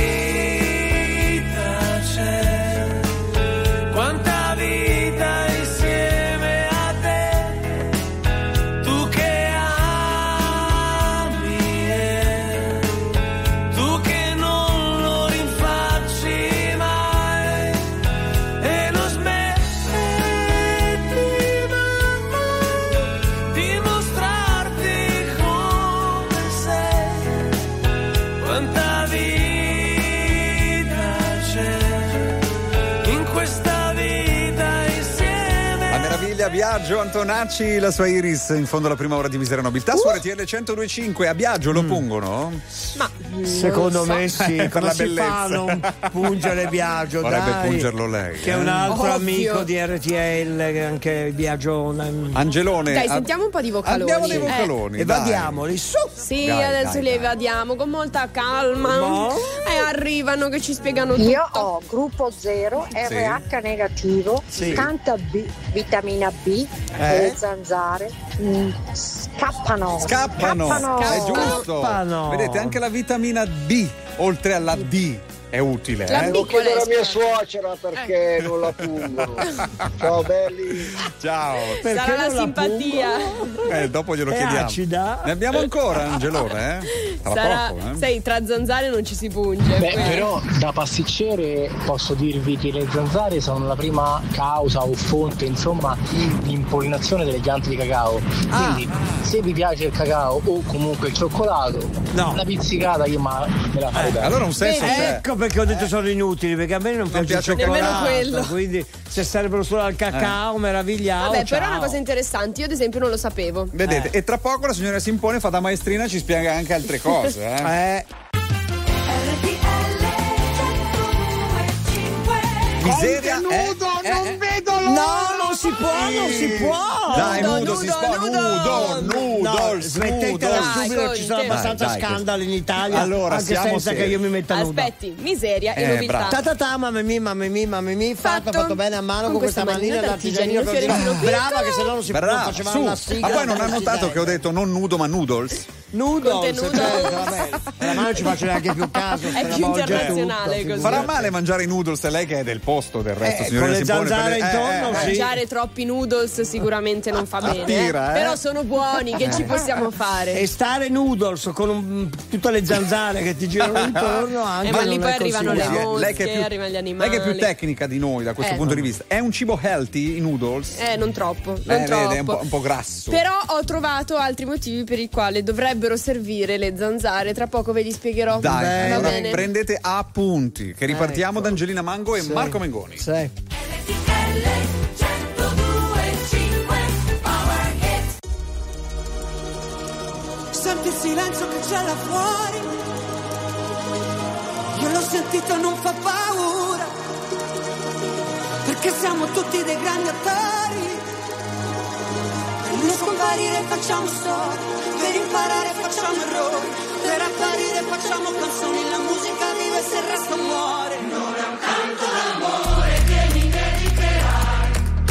vita c'è, quanta vita insieme a te, tu che ami e tu che non lo rinfacci mai e non smetti mai di mostrarti come sei. Quanta Biagio Antonacci, la sua Iris in fondo alla prima ora di Misera Nobiltà su RTL 102.5. A Biagio lo pungono? Ma secondo me sì, per come la si bellezza. fa a non pungere Biagio? Vorrebbe dai, pungerlo lei. che è un altro Ovvio. amico di RTL, che anche Biagione. Angelone. Dai, sentiamo un po' di vocaloni. Andiamo dei vocaloni. Evadiamoli su. Sì, Dai, adesso dai, li dai. evadiamo con molta calma. No. E arrivano che ci spiegano tutto. Io ho gruppo 0, RH negativo, Sì. tanta vitamina B, le zanzare scappano. Scappano. È giusto. Scappano. Vedete, anche la vitamina D, oltre alla D, è utile. La Devo B chiedere alla mia qual suocera perché non la pungono. Ciao belli. Ciao. Perché Sarà la non la simpatia. Dopo glielo È chiediamo. acida? Ne abbiamo ancora, Angelone? Tra Sarà, poco, sai, tra zanzare non ci si punge. Beh, quindi- però da pasticcere posso dirvi che le zanzare sono la prima causa o fonte, insomma, di impollinazione delle piante di cacao. Quindi se vi piace il cacao o comunque il cioccolato, una pizzicata io me la farei bene. Allora un senso c'è. Ecco perché ho detto sono inutili, perché a me non piace il piace cioccolato, nemmeno quello. quindi se servono solo al cacao meravigliato. Vabbè, però è ciao. una cosa interessante. Io ad esempio non lo sapevo. Vedete, e tra poco la signora Simpone fa da maestrina e ci spiega anche altre cose. Miseria. non vedo l'ora. No, non si può, non si può. Dai, nudo, si può. Nudo, smettetela subito, ci sono abbastanza scandali in Italia. Allora, anche senza che io mi metta nuda. Aspetti, miseria e novità. Ta mamma, fatto bene a mano con questa manina d'artigianino. Brava, che se no non si facevano la sigla. Ma poi non ha notato che ho detto non nudo ma noodles? Noodles, vabbè. La mano ci faccio neanche più caso. È più internazionale così. Farà male mangiare i noodles lei che è del posto del resto, signora con le Simpone, zanzare intorno, sì. Mangiare troppi noodles sicuramente non fa bene. Attira, Però sono buoni, che ci possiamo fare? E stare noodles con tutte le zanzare che ti girano intorno anche. Ma lì non poi è arrivano le consigliato. mosche, arrivano gli animali. Lei che è più tecnica di noi da questo punto di vista. È un cibo healthy i noodles? Non troppo. Non Vede, troppo. è un po' grasso. Però ho trovato altri motivi per i quali dovrebbero servire le zanzare. Tra poco ve li spiegherò. Dai, va allora bene. prendete appunti che ripartiamo da Angelina Mango e Marco Mengoni. Sì. Senti il silenzio che c'è là fuori, io l'ho sentito, non fa paura, perché siamo tutti dei grandi attori. Per non scomparire facciamo storie, per imparare facciamo errori, per apparire facciamo canzoni, la musica vive se il resto muore. Non è un canto d'amore che mi dedicherai,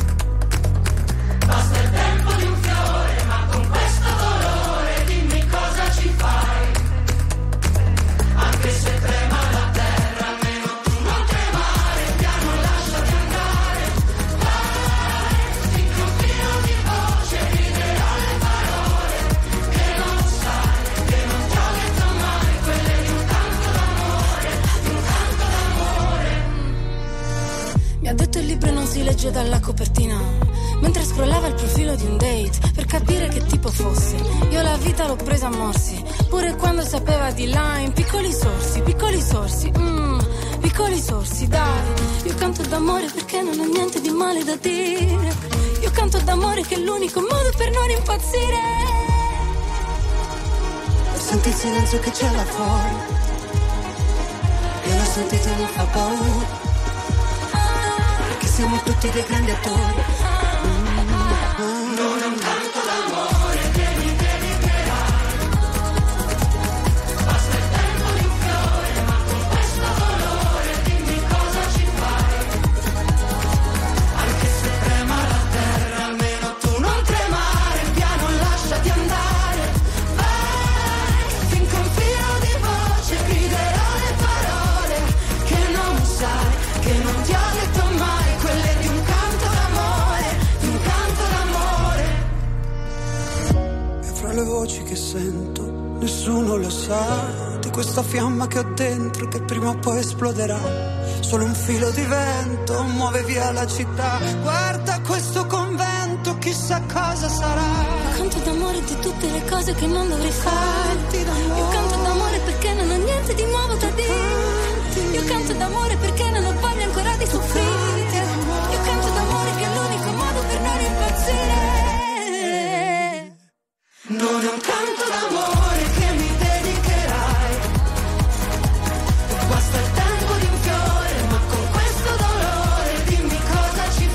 basta il tempo di un fiore, ma con questo dolore dimmi cosa ci fai. Anche se trema la terra, almeno tu non tremare, piano lasciati andare. Vai, finché un filo di voce riderà le parole, che non sai, che non ti ho detto mai, quelle di un canto d'amore, di un canto d'amore. Mi ha detto il libro non si legge dalla copertina, mentre scrollava il profilo di un date per capire che tipo fosse. Io la vita l'ho presa a morsi, pure quando sapeva di là, in piccoli sorsi, piccoli sorsi, dai. Io canto d'amore perché non ho niente di male da dire. Io canto d'amore che è l'unico modo per non impazzire. Senti il silenzio che c'è là fuori, io l'ho sentito e non fa paura, perché siamo tutti dei grandi attori. Non è un canto d'amore che mi dedicherai, basta il tempo di un fiore, ma con questo dolore dimmi cosa ci fai. Anche se trema la terra, almeno voci che sento, nessuno lo sa, di questa fiamma che ho dentro che prima o poi esploderà. Solo un filo di vento muove via la città. Guarda questo convento, chissà cosa sarà. Io canto d'amore di tutte le cose che non dovrei fare. Io canto d'amore perché non ho niente di nuovo da dire. Io canto d'amore perché non ho voglia ancora di soffrire. Io canto d'amore che è l'unico modo per non impazzire. Non è un canto d'amore che mi dedicherai, basta il tempo di un fiore, ma con questo dolore dimmi cosa ci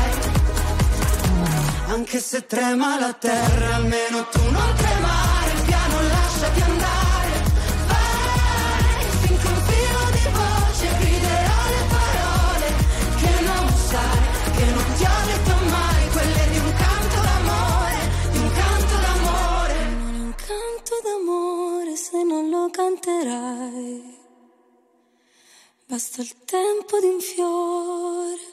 fai. Anche se trema la terra, almeno tu non tremare, piano lasciati andare. Vai, finché un filo di voce griderà le parole che non sai, che non ti ho detto mai, quelle di un canto d'amore, di un canto d'amore. Non è un canto d'amore se non lo canterai. Basta il tempo di un fiore.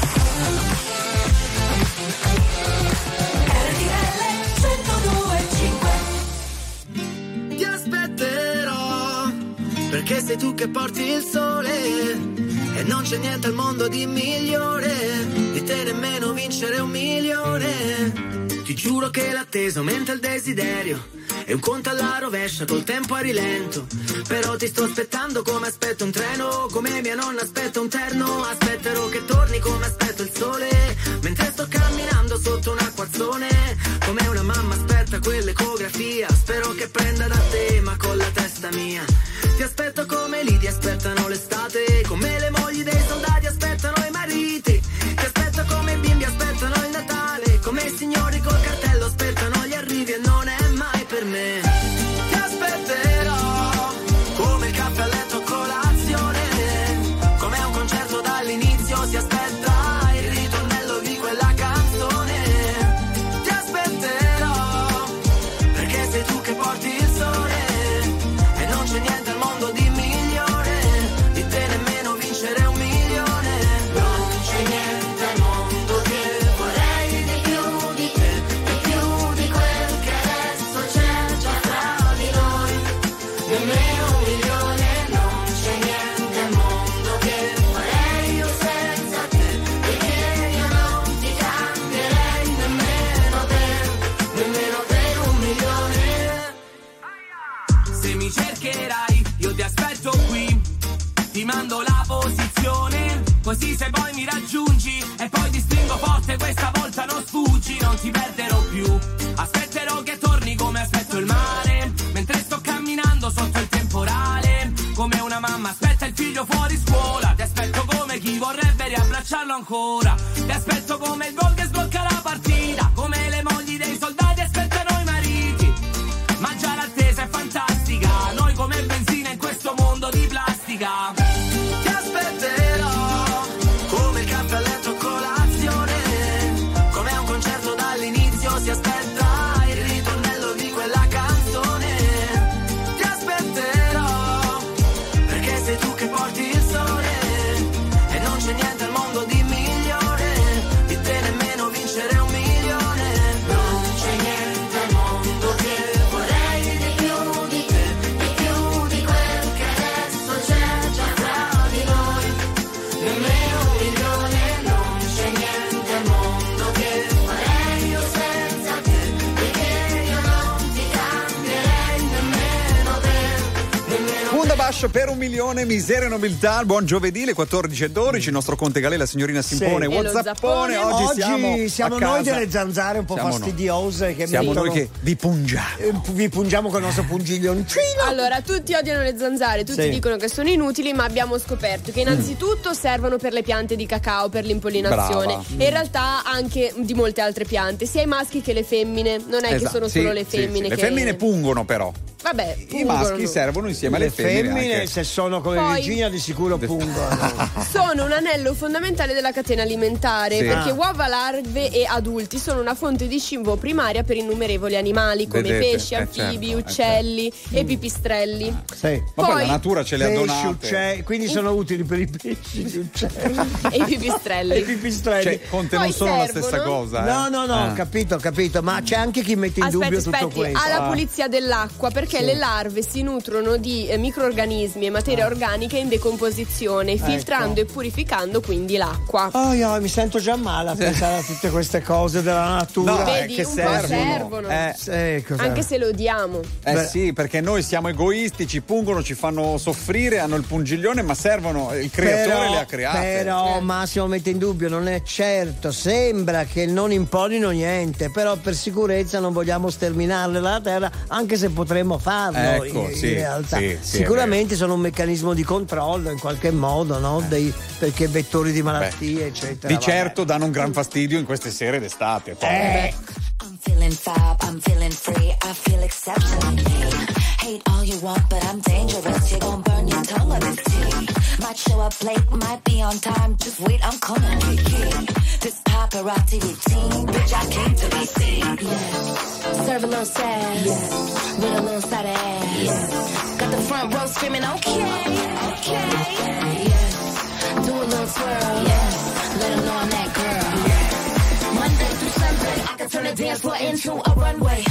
Ti aspetterò, perché sei tu che porti il sole e non c'è niente al mondo di migliore di te, nemmeno vincere 1 milione. Ti giuro che l'attesa aumenta il desiderio e un conto alla rovescia col tempo a rilento. Però ti sto aspettando come aspetto un treno, come mia nonna aspetta un terno. Aspetterò che torni come aspetto il sole, mentre sto camminando sotto un acquazzone, come una mamma aspetta quell'ecografia. Spero che prenda da te ma con la testa mia. Ti aspetto come lì ti aspettano l'estate, come le mogli dei soldati aspettano i mariti. Ti aspetto come i bimbi aspettano il Natale, come i signori col cartello aspettano gli arrivi e non è mai per me. Ti aspetterò come il caffè a letto a colazione, come un concerto dall'inizio si aspetta il ritornello di quella canzone. Ti aspetterò perché sei tu che porti il sole e non c'è niente al mondo di migliore di te, nemmeno vincere 1 milione. Non c'è niente al mondo che vorrei di più di te, di più di quel che adesso c'è già tra di noi, nemmeno 1 milione. Non c'è niente al mondo che farei io senza te, perché io non ti cambierei nemmeno per 1 milione. Se mi cercherai, io ti aspetto qui, ti mando la posizione, così se poi mi raggiungi e poi ti stringo forte, questa volta non sfuggi, non ti perderò più. Aspetterò che torni come aspetto il mare, mentre sto camminando sotto il temporale, come una mamma aspetta il figlio fuori scuola. Ti aspetto come chi vorrebbe riabbracciarlo ancora, ti aspetto come il gol che sblocca la partita, come le mogli dei soldati aspettano i mariti. Ma già l'attesa è fantastica, noi come benzina in questo mondo di plastica. Ti aspetterò come il caffè a letto a colazione, come un concerto dall'inizio si aspetta il ritornello di quella canzone. Ti aspetterò perché sei tu che porti il sole e non c'è niente al mondo di migliore di te, nemmeno vincere 1 milione. Non c'è niente al mondo che vorrei di più di te, di più di quel che adesso c'è già tra di noi, nemmeno 1 milione. Non c'è niente al mondo che farei io senza te, perché io non ti cambierei nemmeno per Punta bascio per 1 milione, miseria e nobiltà. Buon giovedì, le 14:12. Il nostro Conte Galè, la signorina Simpone, Sì. Whatsappone. Oggi siamo noi a casa. delle zanzare un po' Siamo fastidiose che Siamo mettono- noi che vi pungiamo. vi pungiamo con il nostro pungiglioncino. Allora, tutti odiano le zanzare, tutti Sì. dicono che sono inutili, ma abbiamo scoperto che innanzitutto servono per le piante di cacao, per l'impollinazione. Brava. E in realtà anche di molte altre piante, sia i maschi che le femmine. Non è che sono Esatto, sì, solo le sì, femmine sì. che... Le femmine pungono però. vabbè, i maschi servono insieme alle femmine anche. Se sono come Poi, Virginia di sicuro pungono. Sono un anello fondamentale della catena alimentare, perché uova, larve e adulti sono una fonte di cibo primaria per innumerevoli animali come pesci, anfibi, uccelli e pipistrelli. Sì. Ma poi la natura ce le ha donate. Uccelli, quindi sono utili per i pesci, gli uccelli e i pipistrelli. Cioè, con te non sono la stessa cosa. No, ho capito, ma c'è anche chi mette in dubbio tutto questo. Alla pulizia dell'acqua, perché le larve si nutrono di microrganismi e materia organica in decomposizione, filtrando e purificando quindi l'acqua. Mi sento già male a pensare a tutte queste cose della natura. No, vedi, che servono. Anche se le odiamo. Sì, perché noi siamo egoisti, ci pungono, ci fanno soffrire, hanno il pungiglione, ma servono, il creatore le ha create. Però Massimo mette in dubbio, non è certo, sembra che non imponino niente, però per sicurezza non vogliamo sterminarle la terra, anche se potremmo farlo in realtà. Sicuramente sono un meccanismo di controllo in qualche modo, no? Perché vettori di malattie, eccetera. Di certo danno un gran fastidio in queste sere d'estate. I'm feeling fab, I'm feeling free, I feel exceptionally hate all you want, but I'm dangerous. You're gonna burn your tongue on this tea. Might show up late, might be on time. Just wait, I'm coming. This paparazzi routine, bitch, I came to be seen. Yeah. Serve a little sass, with a little side of ass. Yeah. Got the front row screaming, okay. Yeah. Do a little twirl, let 'em know I'm that girl. Yeah. Monday through Sunday, I can turn the dance floor into a runway.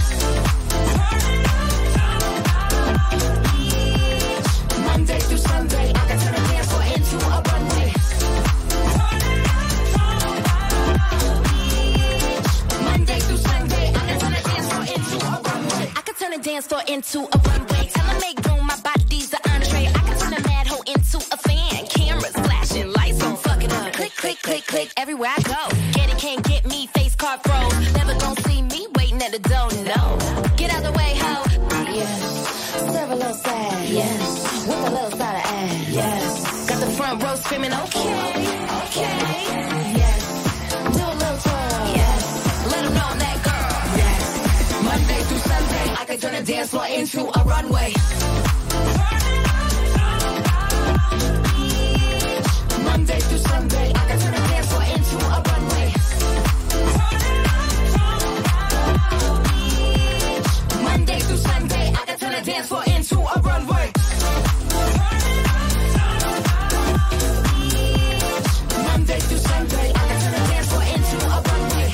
Monday through Sunday, I can turn the dance floor into a runway. Monday through Sunday, I can turn the dance floor into a runway. I can turn the dance floor into a runway. Tell 'em make room, my body's the entree. I can turn a mad hoe into a fan. Cameras flashing, lights on, fuck it up. Click, click, click, click, everywhere I go. Get it, can't get me, face card froze. Never gonna see me waiting at the door, no. Get out the way, ho. Yes. Serve a little sad, yes. With a little side of ass, yes. Got the front row screaming, okay. Yes. Do a little twirl, yes. Let 'em know I'm that girl, yes. Monday through Sunday, I can turn the dance floor into a runway. Monday through Sunday, I can turn the dance floor into a runway. Monday through Sunday, I can turn the dance floor into a runway. Monday through Sunday, I can turn the dance floor into a runway.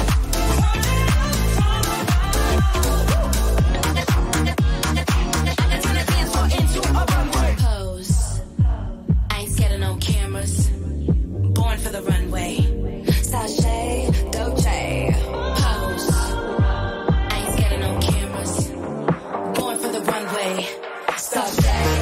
I can turn the dance floor into a runway. Pose. I ain't scared of no cameras. Born for the runway. Sashay, Dolce. Pose. I ain't scared of no cameras. Born for the runway. Sashay.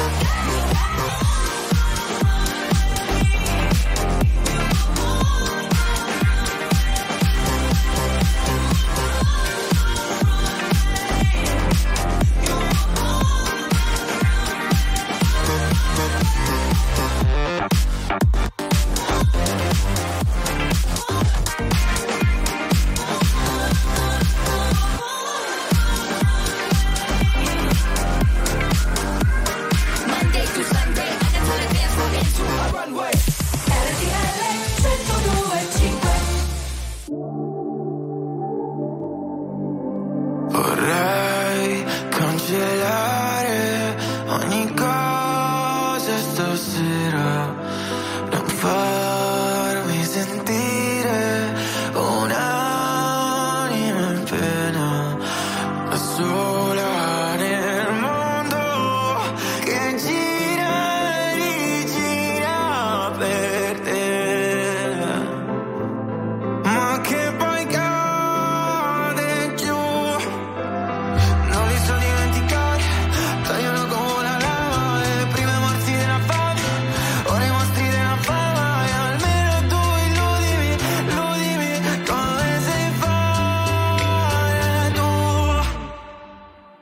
Vorrei cancellare ogni cosa stasera, non farmi sentire un'anima in pena, da sola nel mondo che gira e rigira per te, ma che poi cade giù. Non li so dimenticare, tagliano come la lava, le prime morti della fame, ora i mostri della fama, e almeno tu illudimi come sai fare tu.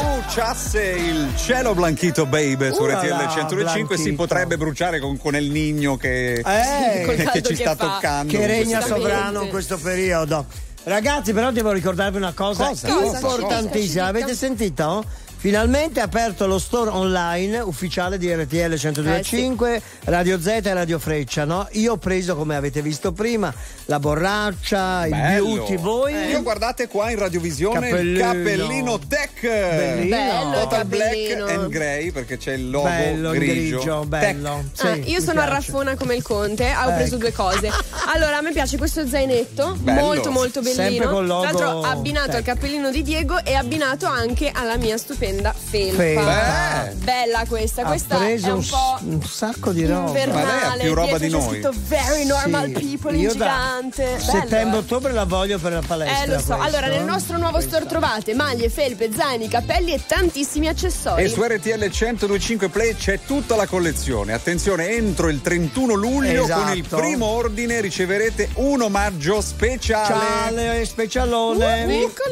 bruciasse il cielo blanchito, baby, su RTL 105 si potrebbe bruciare con il Nigno che ci sta toccando. Che regna sovrano in questo periodo. Ragazzi, però devo ricordarvi una cosa importantissima. Avete sentito? Finalmente è aperto lo store online ufficiale di RTL 102.5, Radio Z e Radio Freccia, no? Io ho preso, come avete visto prima, la borraccia, il beauty, voi? Io guardate qua in radiovisione il cappellino tech. Bellino. Total black and grey, perché c'è il logo grigio. Bello. Sì, io sono arraffona come il Conte, ho preso due cose. Allora, a me piace questo zainetto, molto molto bellino. Sempre con logo, tra l'altro abbinato al cappellino di Diego e abbinato anche alla mia stupenda felpa. Bella questa ha preso è un po' un sacco di roba. invernale. Ma lei ha più roba di noi. Scritto very normal people in gigante. Settembre-ottobre la voglio per la palestra. Lo so. Allora, nel nostro nuovo store trovate maglie, felpe, zaini, cappelli e tantissimi accessori. E su RTL 102.5 Play c'è tutta la collezione. Attenzione, entro il 31 luglio con il primo ordine riceverete un omaggio speciale. Specialone.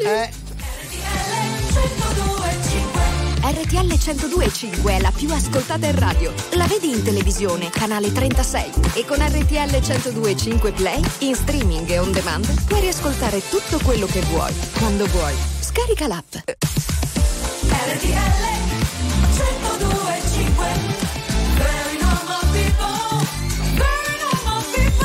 RTL 102.5 è la più ascoltata in radio. La vedi in televisione, canale 36. E con RTL 102.5 Play, in streaming e on demand, puoi riascoltare tutto quello che vuoi, quando vuoi. Scarica l'app. RTL 102.5 Very normal people, very normal people.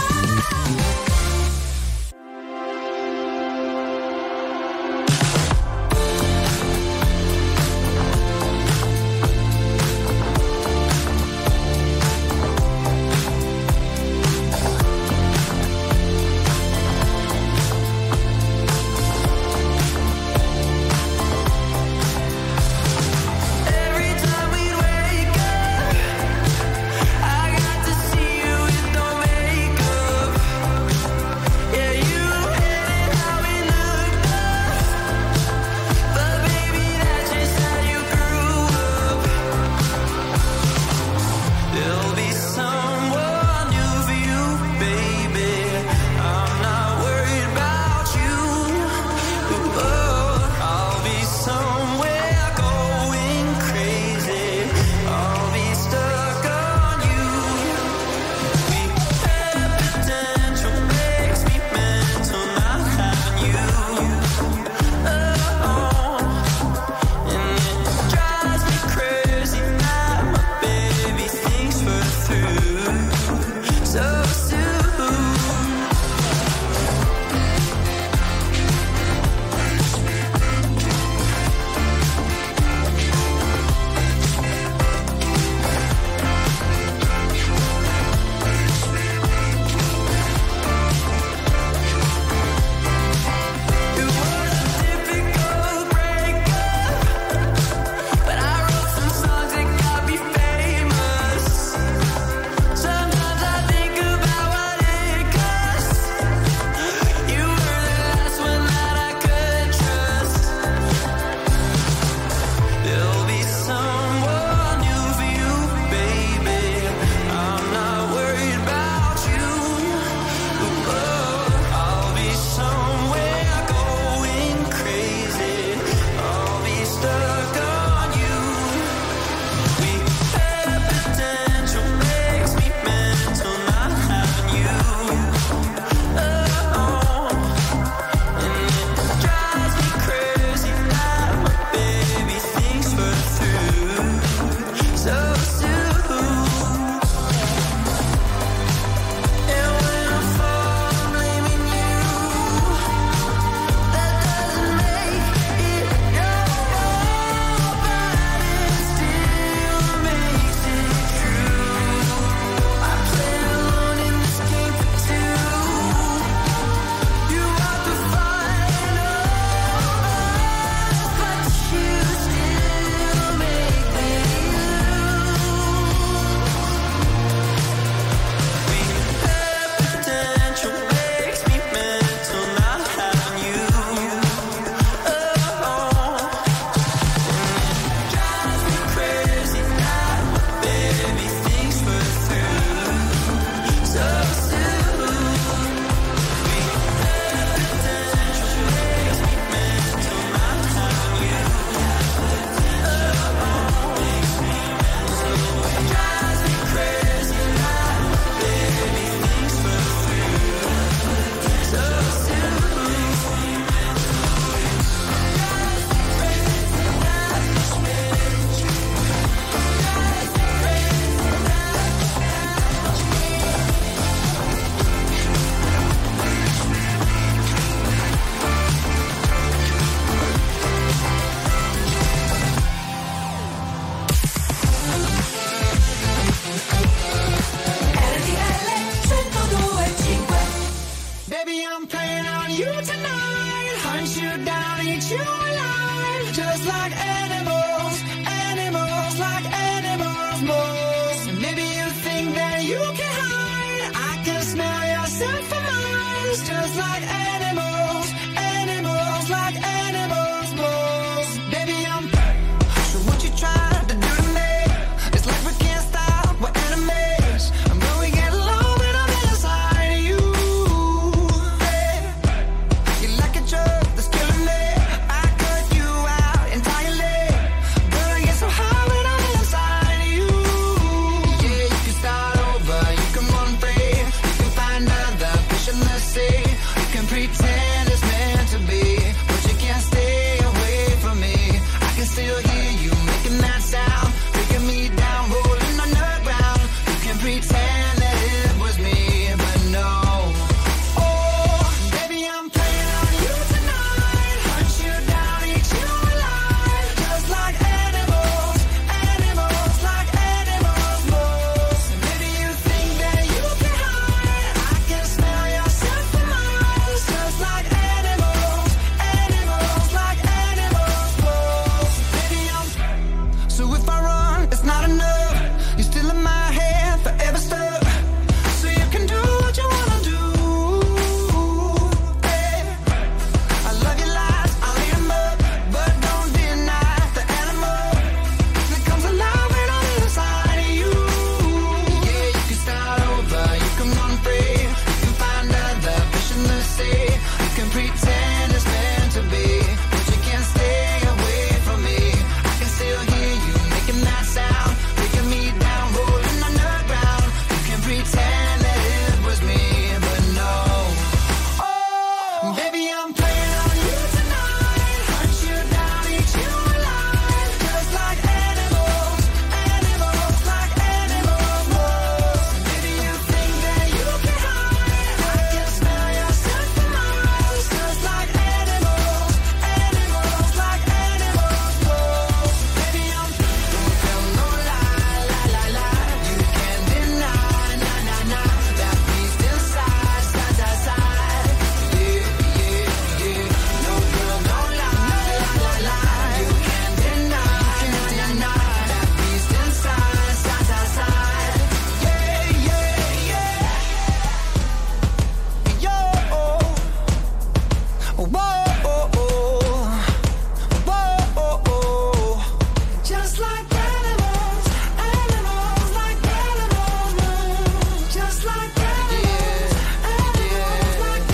still hear you making that sound, breaking me down, rolling on the ground. You can pretend that it was me, but no. Oh, baby, I'm playing on you tonight. Hunt you down, eat you alive. Just like animals, animals, like animals most. Maybe you think that you can hide. I can smell yourself for miles. Just like animals, animals, like animals most. Baby, I'm so if I run, it's not enough. You're still in my head, forever stuck. So you can do what you wanna do. Hey, I love your lies, I'll eat 'em up, but don't deny the animal that comes alive when I'm inside of you. Yeah, you can start over, you can run free, you can find other fish in the sea. You can pretend it's meant to be, but you can't stay away from me. I can still hear you making that sound, breaking me down, rolling on the ground. You can pretend that it was me, but no. Oh, baby, I'm playing on you tonight. Hunt you down, eat you alive. Just like animals, animals, like animals most. Maybe you think that you can hide. I can smell yourself for miles. Just like animals, animals, like animals most. Baby, I'm don't tell no lie, lie, lie, lie. You can't deny, nah, nah, nah. That beast inside, side to side. Yeah, yeah, yeah. No girl, don't lie, lie, lie, lie. You can't deny, nah, nah, nah. That beast inside, side to side. Yeah, yeah, yeah. Yo, whoa, whoa. Just like animals, animals, like animals. Just like animals, animals, like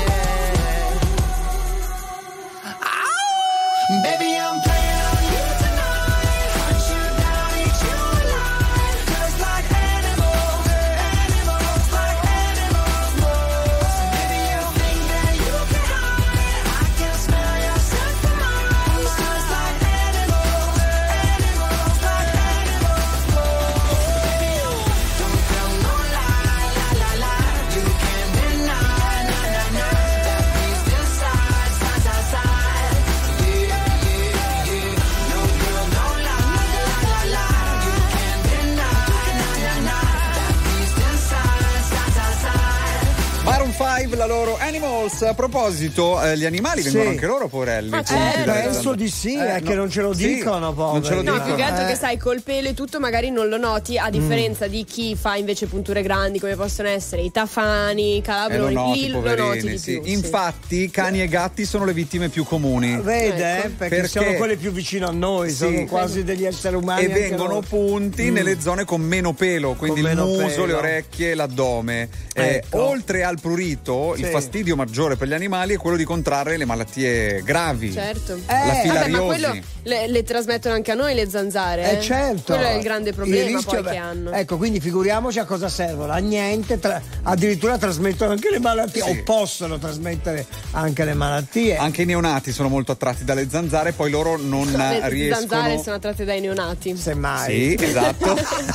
animals. Baby, I'm playing on you tonight. Hunt you down, eat you alive. Just like animals, animals, like animals most. Baby, you think that you can hide. I can smell yourself for miles. Just like animals, animals, like animals most. Baby, don't tell no lie, lie, lie, lie. You can't deny, nah, nah, nah. That beast inside, side to side. Yeah, yeah, yeah. No girl, don't lie, lie, lie, lie. You can't deny, nah, nah, nah. That beast inside, side to side. Maroon 5, la loro Animals. A proposito, gli animali vengono anche loro, porelli. Penso di sì, è che non ce lo dicono poi. Non ce lo No, dicono. più che altro che sai, col pelo e tutto magari non lo noti, a differenza di chi fa invece punture grandi come possono essere i tafani, i calabroni, lì lo noti di sì. più. Infatti cani e gatti sono le vittime più comuni. Vede? Perché sono quelli più vicino a noi, sono quasi degli esseri umani. E vengono punti nelle zone con meno pelo, quindi il muso, le orecchie, l'addome. Oltre al prurito, il fastidio maggiore per gli animali è quello di contrarre le malattie gravi. Certo. La filariosi. Ma quello le trasmettono anche a noi le zanzare. Certo. Quello è il grande problema rischio, poi che hanno. Ecco, quindi figuriamoci a cosa servono. A niente, addirittura trasmettono anche le malattie, o possono trasmettere anche le malattie. Anche i neonati sono molto attratti dalle zanzare, poi loro non Le riescono. zanzare sono attratte dai neonati. Semmai. Sì, esatto.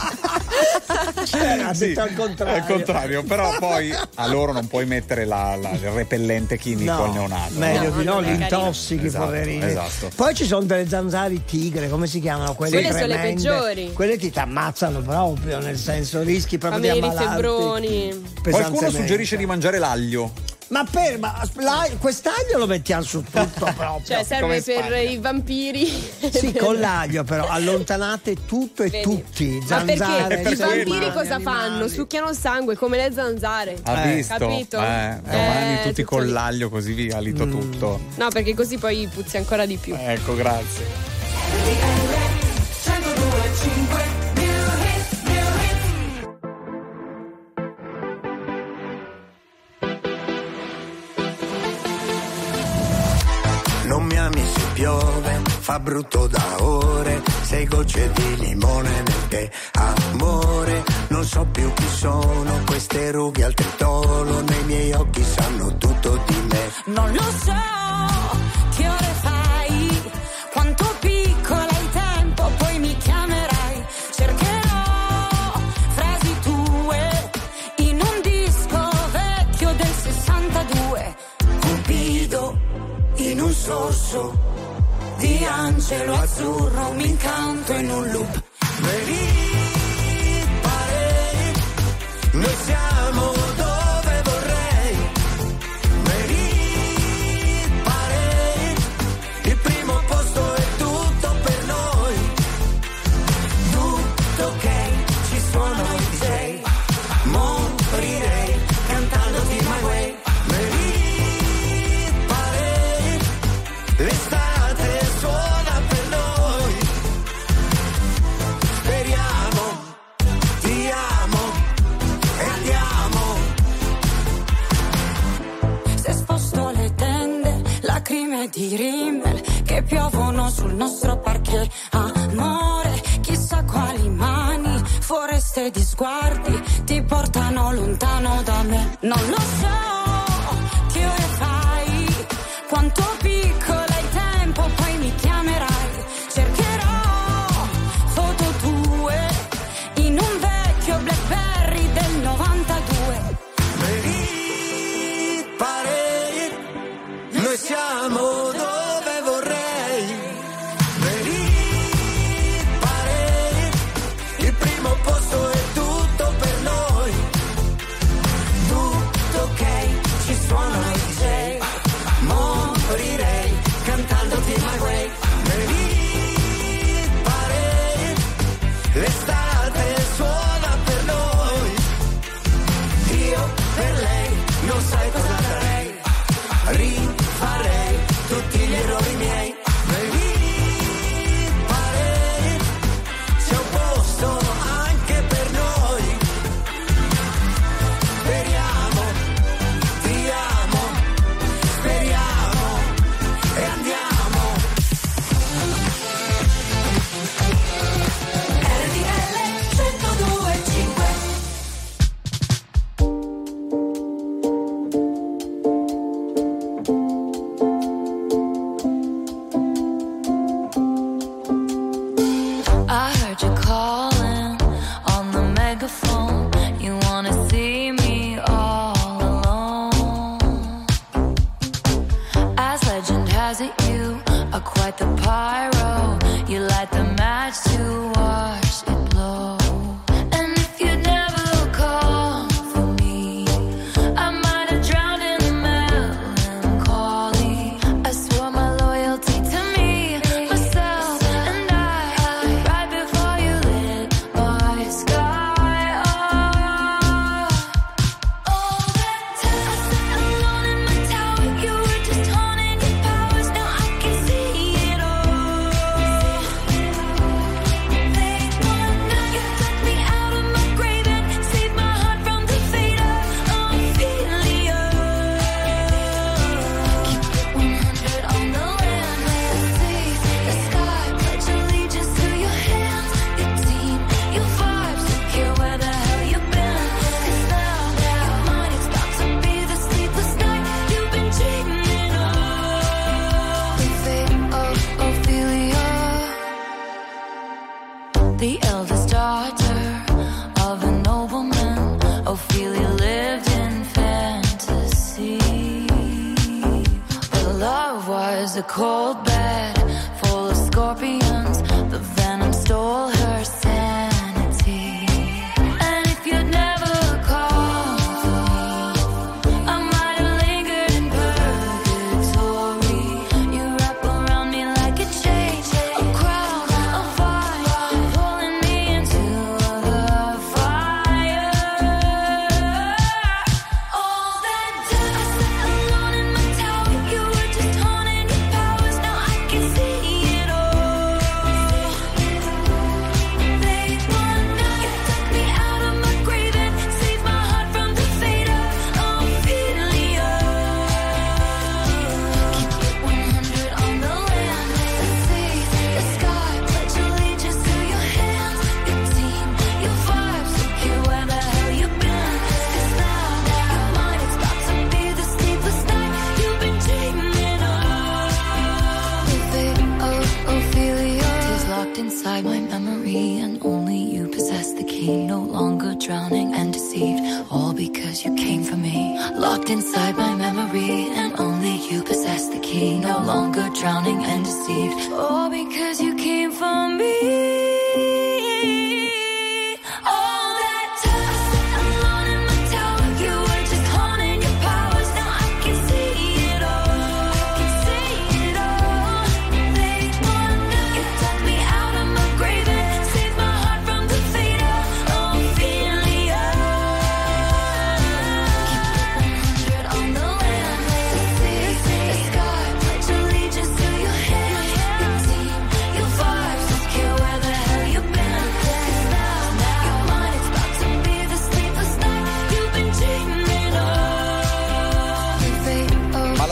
Ha detto al contrario. Al contrario, però poi a loro non puoi mettere il repellente chimico al neonato. Meglio di no, li intossichi, esatto, poverini. Esatto. Poi ci sono delle zanzare tigre, come si chiamano? Quelle sono le tremende. peggiori. Quelle ti ammazzano proprio, nel senso rischi proprio di ammalarti. febbroni. Qualcuno suggerisce di mangiare l'aglio. Ma quest'aglio lo mettiamo su tutto proprio. Cioè serve per i vampiri. Sì, con l'aglio però allontanate tutto e tutti. Ma Zanzare, perché i vampiri cosa fanno? Succhiano il sangue come le zanzare. Ha visto? Capito? Domani tutti tutto con lì. l'aglio così via, lito tutto. No, perché così poi puzzi ancora di più. Ecco, grazie. Non mi ami se piove, fa brutto da ore, 6 gocce di limone nel tè, amore, non so più chi sono, queste rughe al tritolo, nei miei occhi sanno tutto di me. Non lo so che ore fai, quanto piccola in un loop. Vedi, pare, noi siamo dove vorrei. Vedi, pare, il primo posto è tutto per noi. Tutto ok, ci suonano i DJ. Morirei cantandoti My Way. Vedi, pare, l'estate suona per noi. Speriamo, ti amo e andiamo. Se sposto le tende, lacrime di Rimmel che piovono sul nostro parquet. Amore, chissà quali mani, foreste di sguardi ti portano lontano da me. Non lo so che ore fai, quanto piccola il tempo, poi mi chiamerai. Cercherò foto tue in un vecchio Blackberry del 92. Vedi, pare, noi siamo dove vorrei. Vedi, pare, il primo posto è tutto per noi. Tutto ok, ci suonano i DJ. Morirei cantandoti My Way. Vedi, pare, l'estate suona per noi. Io per lei non sai cosa darei. Rifarei tutti gli errori miei. Vedi, pare, c'è un posto anche per noi. Speriamo, ti amo, speriamo e andiamo. RTL 102.5. I heard you calling on the megaphone. You wanna see me all alone. As legend has it, you are quite the pyro. You light the match to watch it blow. And if you never call for me, I might have drowned in the melancholy. I swore my loyalty to me, myself, and I. Right before you lit my sky up. All that time I sat alone in my tower, you were just honing your powers. Now I can see it all. Late one night, you took me out of my grave and saved my heart from the fate of Ophelia. Keep it 100 on the land, the sea, the sky. Pledge allegiance to your hands, your team, your vibes. Here, where the hell you been? 'Cause now your mind is about to be the sleepless night you've been dreaming of. The fate of Ophelia, the eldest daughter of a nobleman. Ophelia lived in fantasy. Her love was a cold bed full of scorpions. The venom stole her sanity. And if you'd never called for me, I might have lingered in purgatory. You wrap around me like a chain, a crown, a fire, pulling me into the fire. All that time I sat alone in my tower, you were just honing your powers. Now I can see it all. Late one night, you took me out of my grave and saved my heart from the fate of Ophelia. Keep it 100 on the land, the sea, the sky. Pledge allegiance to your hands, your team, your vibes. Here, where the hell you been? 'Cause now your mind is about to be the sleepless night you've been dreaming of. The fate of Ophelia is locked inside my memory, and only you possess the key. No longer drowning and deceived, all because you came for me. Locked inside my memory, and only you possess the key. No longer drowning and deceived, all because you came for me.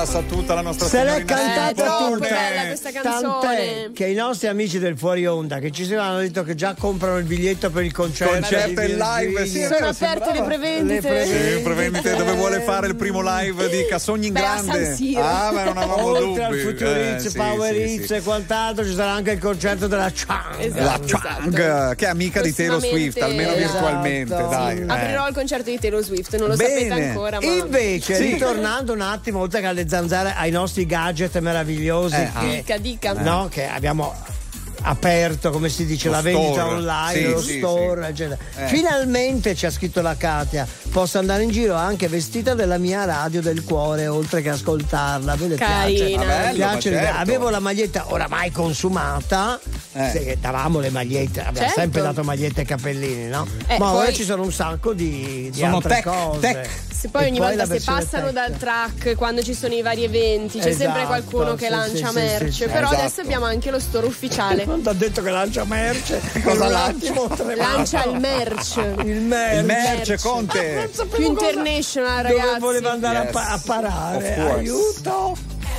sa tutta la nostra se l'è signorina cantata Simone. tutta. Bella questa canzone. Tant'è che i nostri amici del Fuori Onda che ci seguono hanno detto che già comprano il biglietto per il concerto e live, sì, sono aperte le prevendite. Sì, prevendite dove vuole fare il primo live di Casogni in grande. a San Siro. Ah, ma non avevamo dubbi. Oltre al Futuriz, Power Hits e quant'altro ci sarà anche il concerto della Chang. La Chang, che è amica di Taylor Swift, almeno virtualmente, dai. Aprirò il concerto di Taylor Swift, non lo sapete ancora, ma invece ritornando un attimo oltre che alle zanzare ai nostri gadget meravigliosi dica. No, che abbiamo aperto, come si dice, Lo la vendita store. online, lo store, eccetera. Finalmente ci ha scritto la Katia, posso andare in giro anche vestita della mia radio del cuore, oltre che ascoltarla. Carina. Piace certo. Avevo la maglietta oramai consumata, davamo le magliette, abbiamo sempre dato magliette e cappellini, no? Ma ora ci sono un sacco di altre cose. Se poi ogni volta se passano dal track, quando ci sono i vari eventi, c'è sempre qualcuno che lancia merce. Però adesso abbiamo anche lo store ufficiale. Quando ha detto che lancia merce, cosa lancia? Lancia il merch. Il merce, Conte. Più international, ragazzi. Dove voleva andare a parare? Aiuto!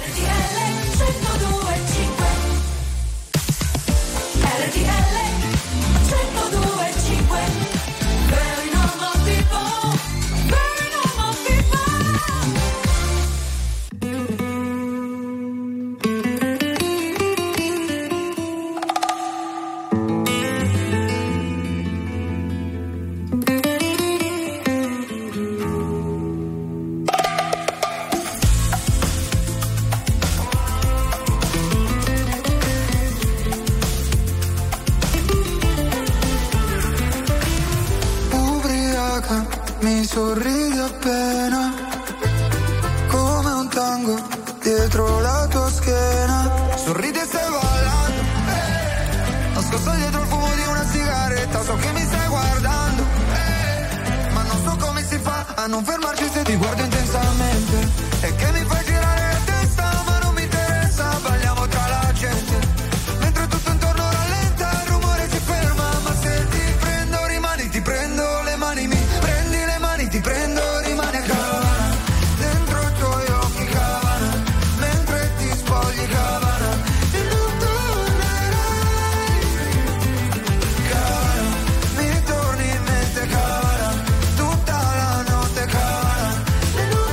Mi sorridi appena, come un tango dietro la tua schiena. Sorridi e stai ballando, nascosto dietro il fumo di una sigaretta. So che mi stai guardando, ma non so come si fa a non fermarci se ti guardo intensamente. E che mi fai girare la testa, ma non mi interessa. Balliamo tra la gente, mentre tutto intorno rallenta, il rumore si ferma. Ma se ti prendo rimani, ti prendo le mani, mi ti prendo, rimani a Havana, dentro i tuoi occhi Havana, mentre ti spogli Havana, e non tornerai Havana, mi torni in mente Havana, tutta la notte Havana, e non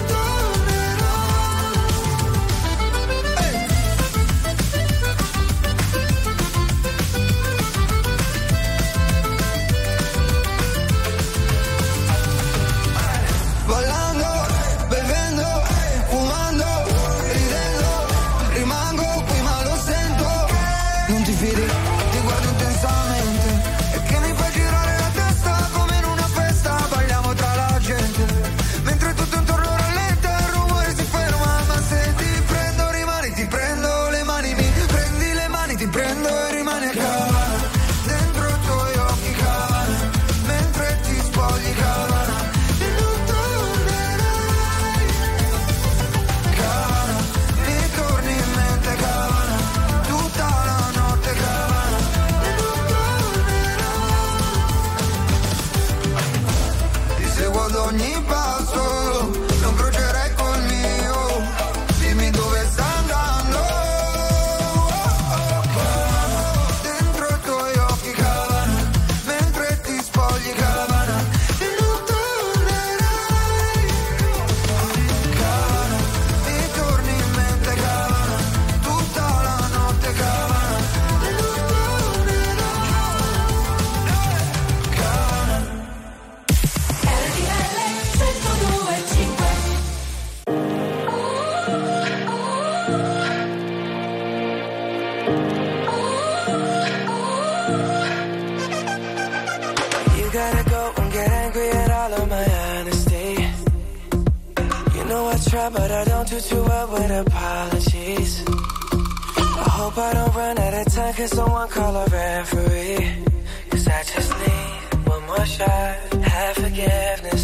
try, but I don't do too well with apologies. I hope I don't run out of time, can someone call a referee? Cause I just need one more shot, have forgiveness.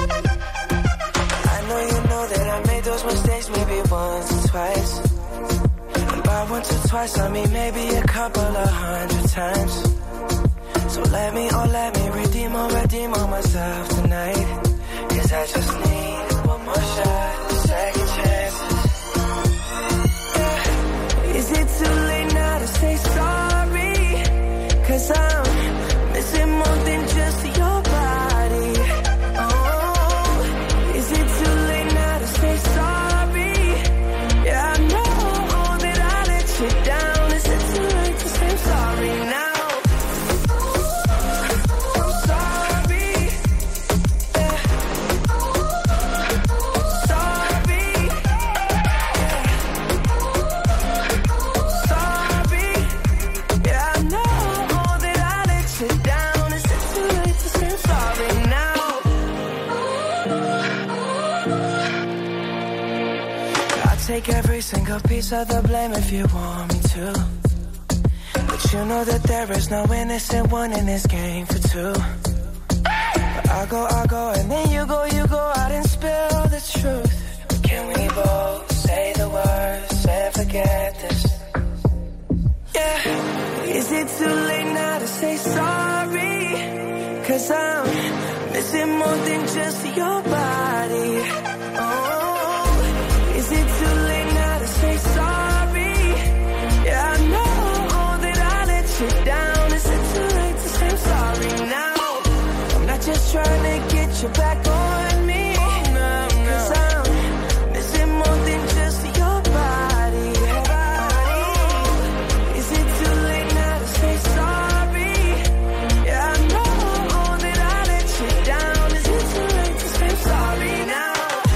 I know you know that I made those mistakes maybe once or twice. And by once or twice, I mean maybe a couple of 100 times. So let me redeem on myself tonight. Cause I just need one more shot, second chances. too late now to say sorry? 'Cause I'm missing more than just your body. Oh, is it too late now to say sorry? Yeah, I know that I let you down. Is it too late to say sorry now? Take every single piece of the blame if you want me to. But you know that there is no innocent one in this game for two. But I go, and then you go out and spill the truth. But can we both say the words and forget this? Yeah, is it too late now to say sorry? 'Cause I'm missing more than just your body. Oh, is it too late now to say sorry? Yeah, I know that I let you down. Is it too late to say sorry now? I'm not just trying to get you back on me. 'Cause I'm missing more than just your body. Is it too late now to say sorry? Yeah, I know that I let you down. Is it too late to say sorry now?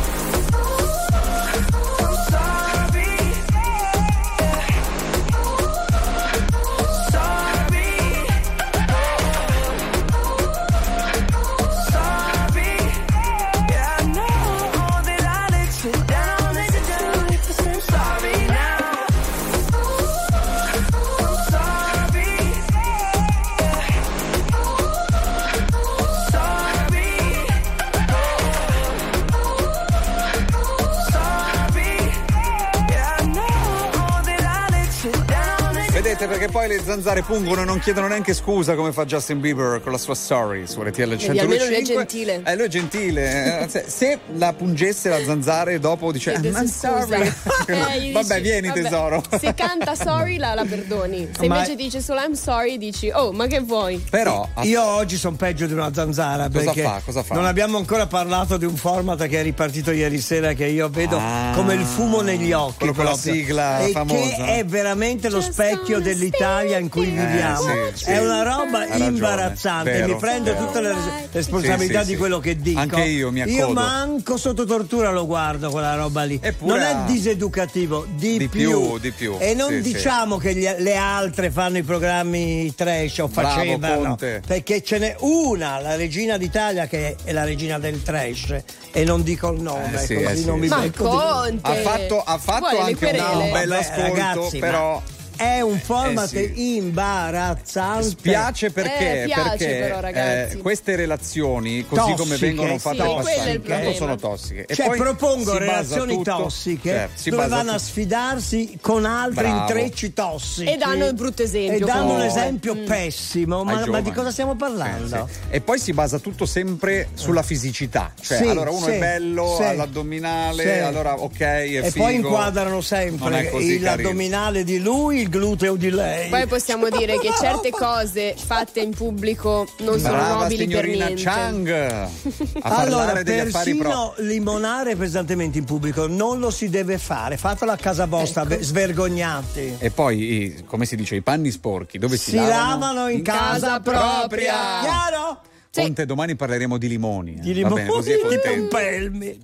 Perché poi le zanzare pungono e non chiedono neanche scusa come fa Justin Bieber con la sua story su RTL 105. Almeno lui è gentile. Lui è gentile. Se la pungesse la zanzara e dopo dice I'm sorry. Vabbè, vieni vabbè, tesoro. Se canta sorry la perdoni. Se invece dice solo I'm sorry dici oh ma che vuoi? Però io oggi sono peggio di una zanzara. Perché cosa fa? Non abbiamo ancora parlato di un format che è ripartito ieri sera che io vedo come il fumo negli occhi. Quello con la sigla e famosa. Che è veramente lo specchio dell'Italia in cui viviamo. Sì. È una roba imbarazzante. Vero, mi prendo tutte le responsabilità di quello che dico. Anche io mi accodo. Io manco sotto tortura lo guardo quella roba lì. Eppure non è diseducativo, di più. E non diciamo che le altre fanno i programmi trash o facevano. Perché ce n'è una, la regina d'Italia, che è la regina del trash. E non dico il nome, così non mi becco. Conte. Ha fatto anche un bel ascolto, ragazzi, però è un format imbarazzante. Spiace perché però, ragazzi. Queste relazioni così tossiche, come vengono fatte passare tanto sono tossiche. Cioè e poi propongo relazioni tossiche dove vanno a sfidarsi con altri intrecci tossici e danno il brutto esempio. E danno un esempio pessimo. Ma di cosa stiamo parlando? Sì. E poi si basa tutto sempre sulla fisicità. Cioè allora uno è bello all'addominale, allora ok è e figo. Poi inquadrano sempre l'addominale di lui, il gluteo di lei. Poi possiamo dire che certe cose fatte in pubblico non sono nobili per niente. Chang allora persino limonare pesantemente in pubblico non lo si deve fare, fatelo a casa vostra, svergognati. E poi come si dice, i panni sporchi dove si lavano in casa propria. Chiaro? Ponte, domani parleremo di limoni. Di limoni, bene, così è di pompelmi.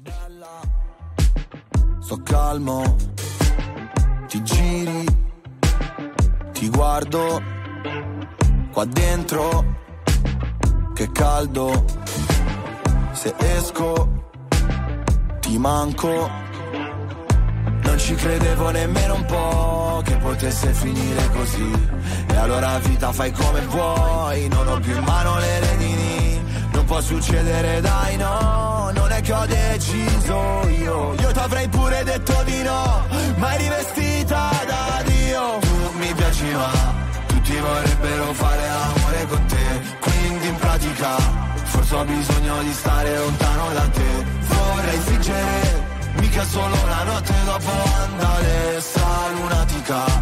Sto calmo, ti giri, ti guardo qua dentro, che caldo. Se esco ti manco. Non ci credevo nemmeno un po' che potesse finire così. E allora vita fai come vuoi, non ho più in mano le redini. Non può succedere, dai, no, non è che ho deciso io t'avrei pure detto di no, ma eri rivestita da Dio. Tu mi piaci ma tutti vorrebbero fare amore con te, quindi in pratica forse ho bisogno di stare lontano da te. Vorrei fingere, mica solo una notte dopo andare sta lunatica.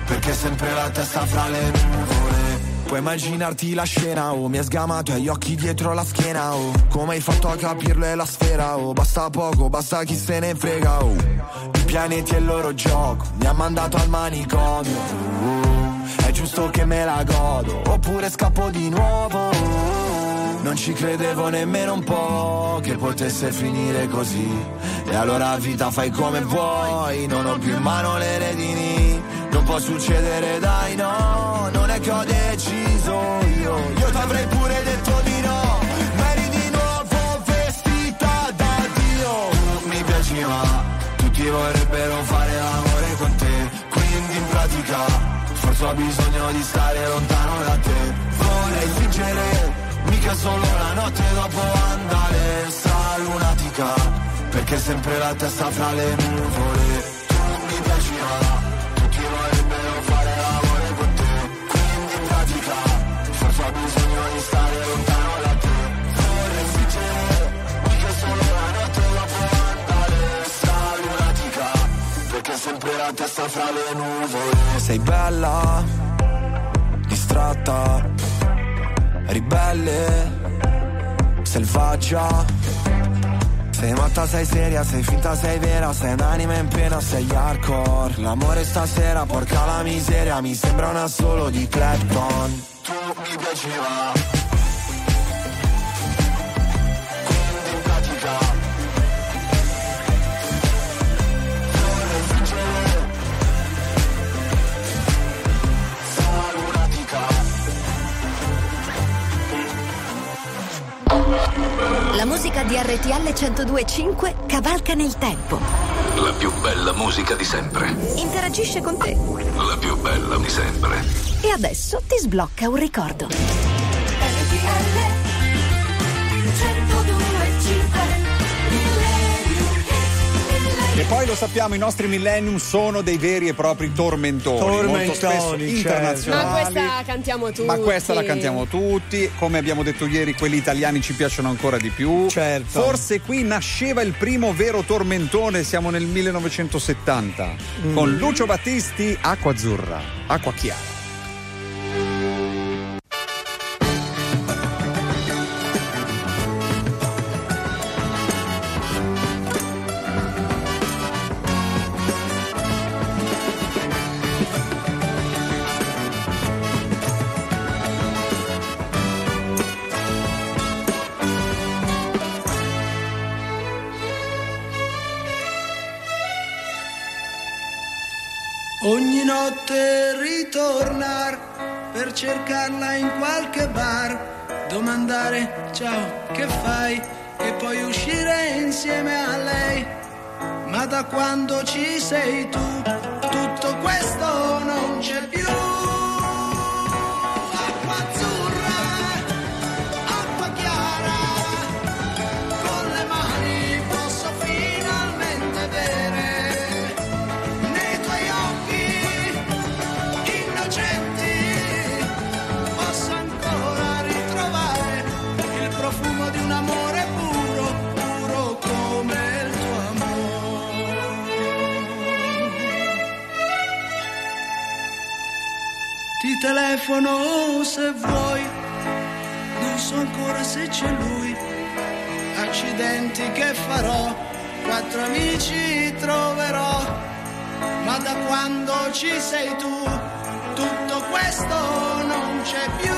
perché sempre la testa fra le nuvole. Puoi immaginarti la scena, oh, mi hai sgamato e hai gli occhi dietro la schiena, oh. Come hai fatto a capirlo è la sfera, oh. Basta poco, basta chi se ne frega, oh. I pianeti e il loro gioco mi ha mandato al manicomio, è giusto che me la godo, oppure scappo di nuovo. Non ci credevo nemmeno un po' che potesse finire così. E allora vita fai come vuoi, non ho più in mano le redini. Non può succedere, dai, no, non è che ho deciso io t'avrei pure detto di no, ma eri di nuovo vestita da Dio. Mi piaceva, tutti vorrebbero fare l'amore con te, quindi in pratica forse ho bisogno di stare lontano da te. Vorrei fingere, mica solo la notte dopo andare sta lunatica, perché sempre la testa fra le nuvole. Tu mi piaceva, tutti vorrebbero fare l'amore con te, quindi in pratica forse ho bisogno di stare lontano da te. Vorrei fingere, mica solo la notte dopo andare sta lunatica, perché sempre la testa fra le nuvole. Sei bella, distratta, ribelle, selvaggia. Sei matta, sei seria, sei finta, sei vera, sei un'anima in pena, sei hardcore. L'amore stasera, porca la miseria, mi sembra una solo di Clapton. Tu mi piaceva, quindi in pratica vorrei fingere, sono lunatica. La musica di RTL 102.5 cavalca nel tempo. La più bella musica di sempre. Interagisce con te. La più bella di sempre. E adesso ti sblocca un ricordo. RTL 102.5. E poi lo sappiamo, i nostri millennium sono dei veri e propri tormentoni, molto spesso internazionali. Ma questa cantiamo tutti. Ma questa la cantiamo tutti, come abbiamo detto ieri, quelli italiani ci piacciono ancora di più. Certo. Forse qui nasceva il primo vero tormentone, siamo nel 1970, con Lucio Battisti, Acqua Azzurra, Acqua Chiara. Ogni notte ritornar per cercarla in qualche bar, domandare ciao che fai e poi uscire insieme a lei. Ma da quando ci sei tu tutto questo non c'è più. Acqua azzurra, acqua chiara, con le mani posso finalmente bere. Posso ancora ritrovare il profumo di un amore puro, puro come il tuo amore. Ti telefono se vuoi, non so ancora se c'è lui. Accidenti che farò, 4 amici troverò, ma da quando ci sei tu tutto questo non c'è più.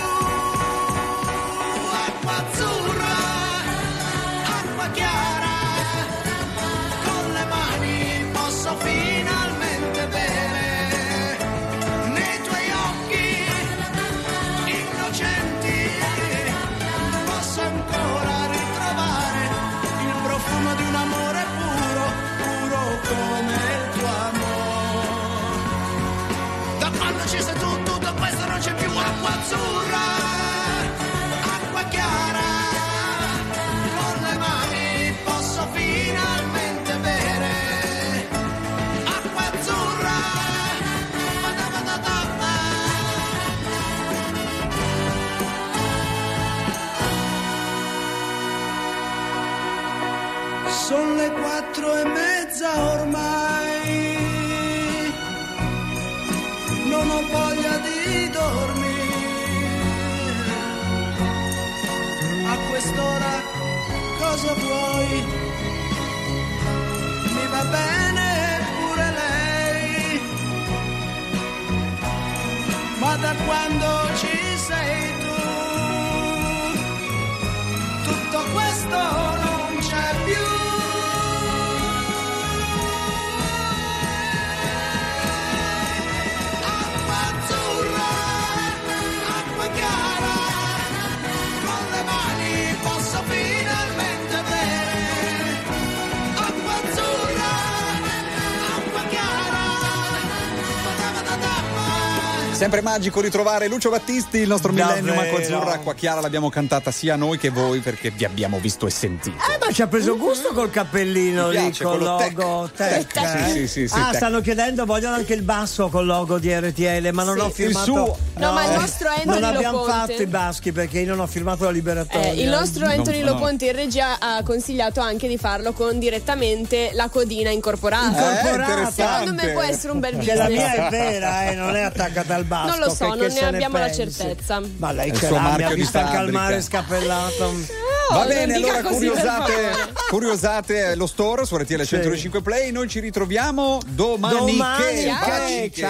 Acqua azzurra, acqua chiara, con le mani posso finalmente bere. Nei tuoi occhi innocenti posso ancora ritrovare il profumo di un amore puro, puro come il tuo amore. Da quando ci sei tu, tutto questo non c'è più. Acqua azzurra, acqua chiara, con le mani posso finalmente bere. Acqua azzurra, sono le 4:30 ormai. non ho voglia di dormire. A quest'ora cosa vuoi? Mi va bene pure lei, ma da quando ci sei tu, tutto questo non c'è più. Acqua azzurra, acqua chiara, con le mani posso finalmente bere. Acqua azzurra, acqua chiara. Sempre magico ritrovare Lucio Battisti, il nostro Millennium. Acqua azzurra, acqua chiara, l'abbiamo cantata sia noi che voi perché vi abbiamo visto e sentito. Ma ci ha preso gusto col cappellino lì, col logo tech. Sì, tech. Stanno chiedendo, vogliono anche il basso col logo di RTL, ma non ho firmato. No, ma il nostro Anthony non Loponte. abbiamo fatto i baschi perché io non ho firmato la liberatoria. Il nostro Anthony Loponte in regia ha consigliato anche di farlo con direttamente la codina incorporata. Secondo me può essere un bel business. La mia è vera, non è attaccata al basco. Non lo so, non ne abbiamo la pensi? certezza. Ma lei È il ce suo l'ha, mi marchio ha di visto anche al fabbrica. mare scappellato. Va bene, non dica allora così, curiosate lo store su RTL 105 Play. Noi ci ritroviamo domani. Ciao. Baci.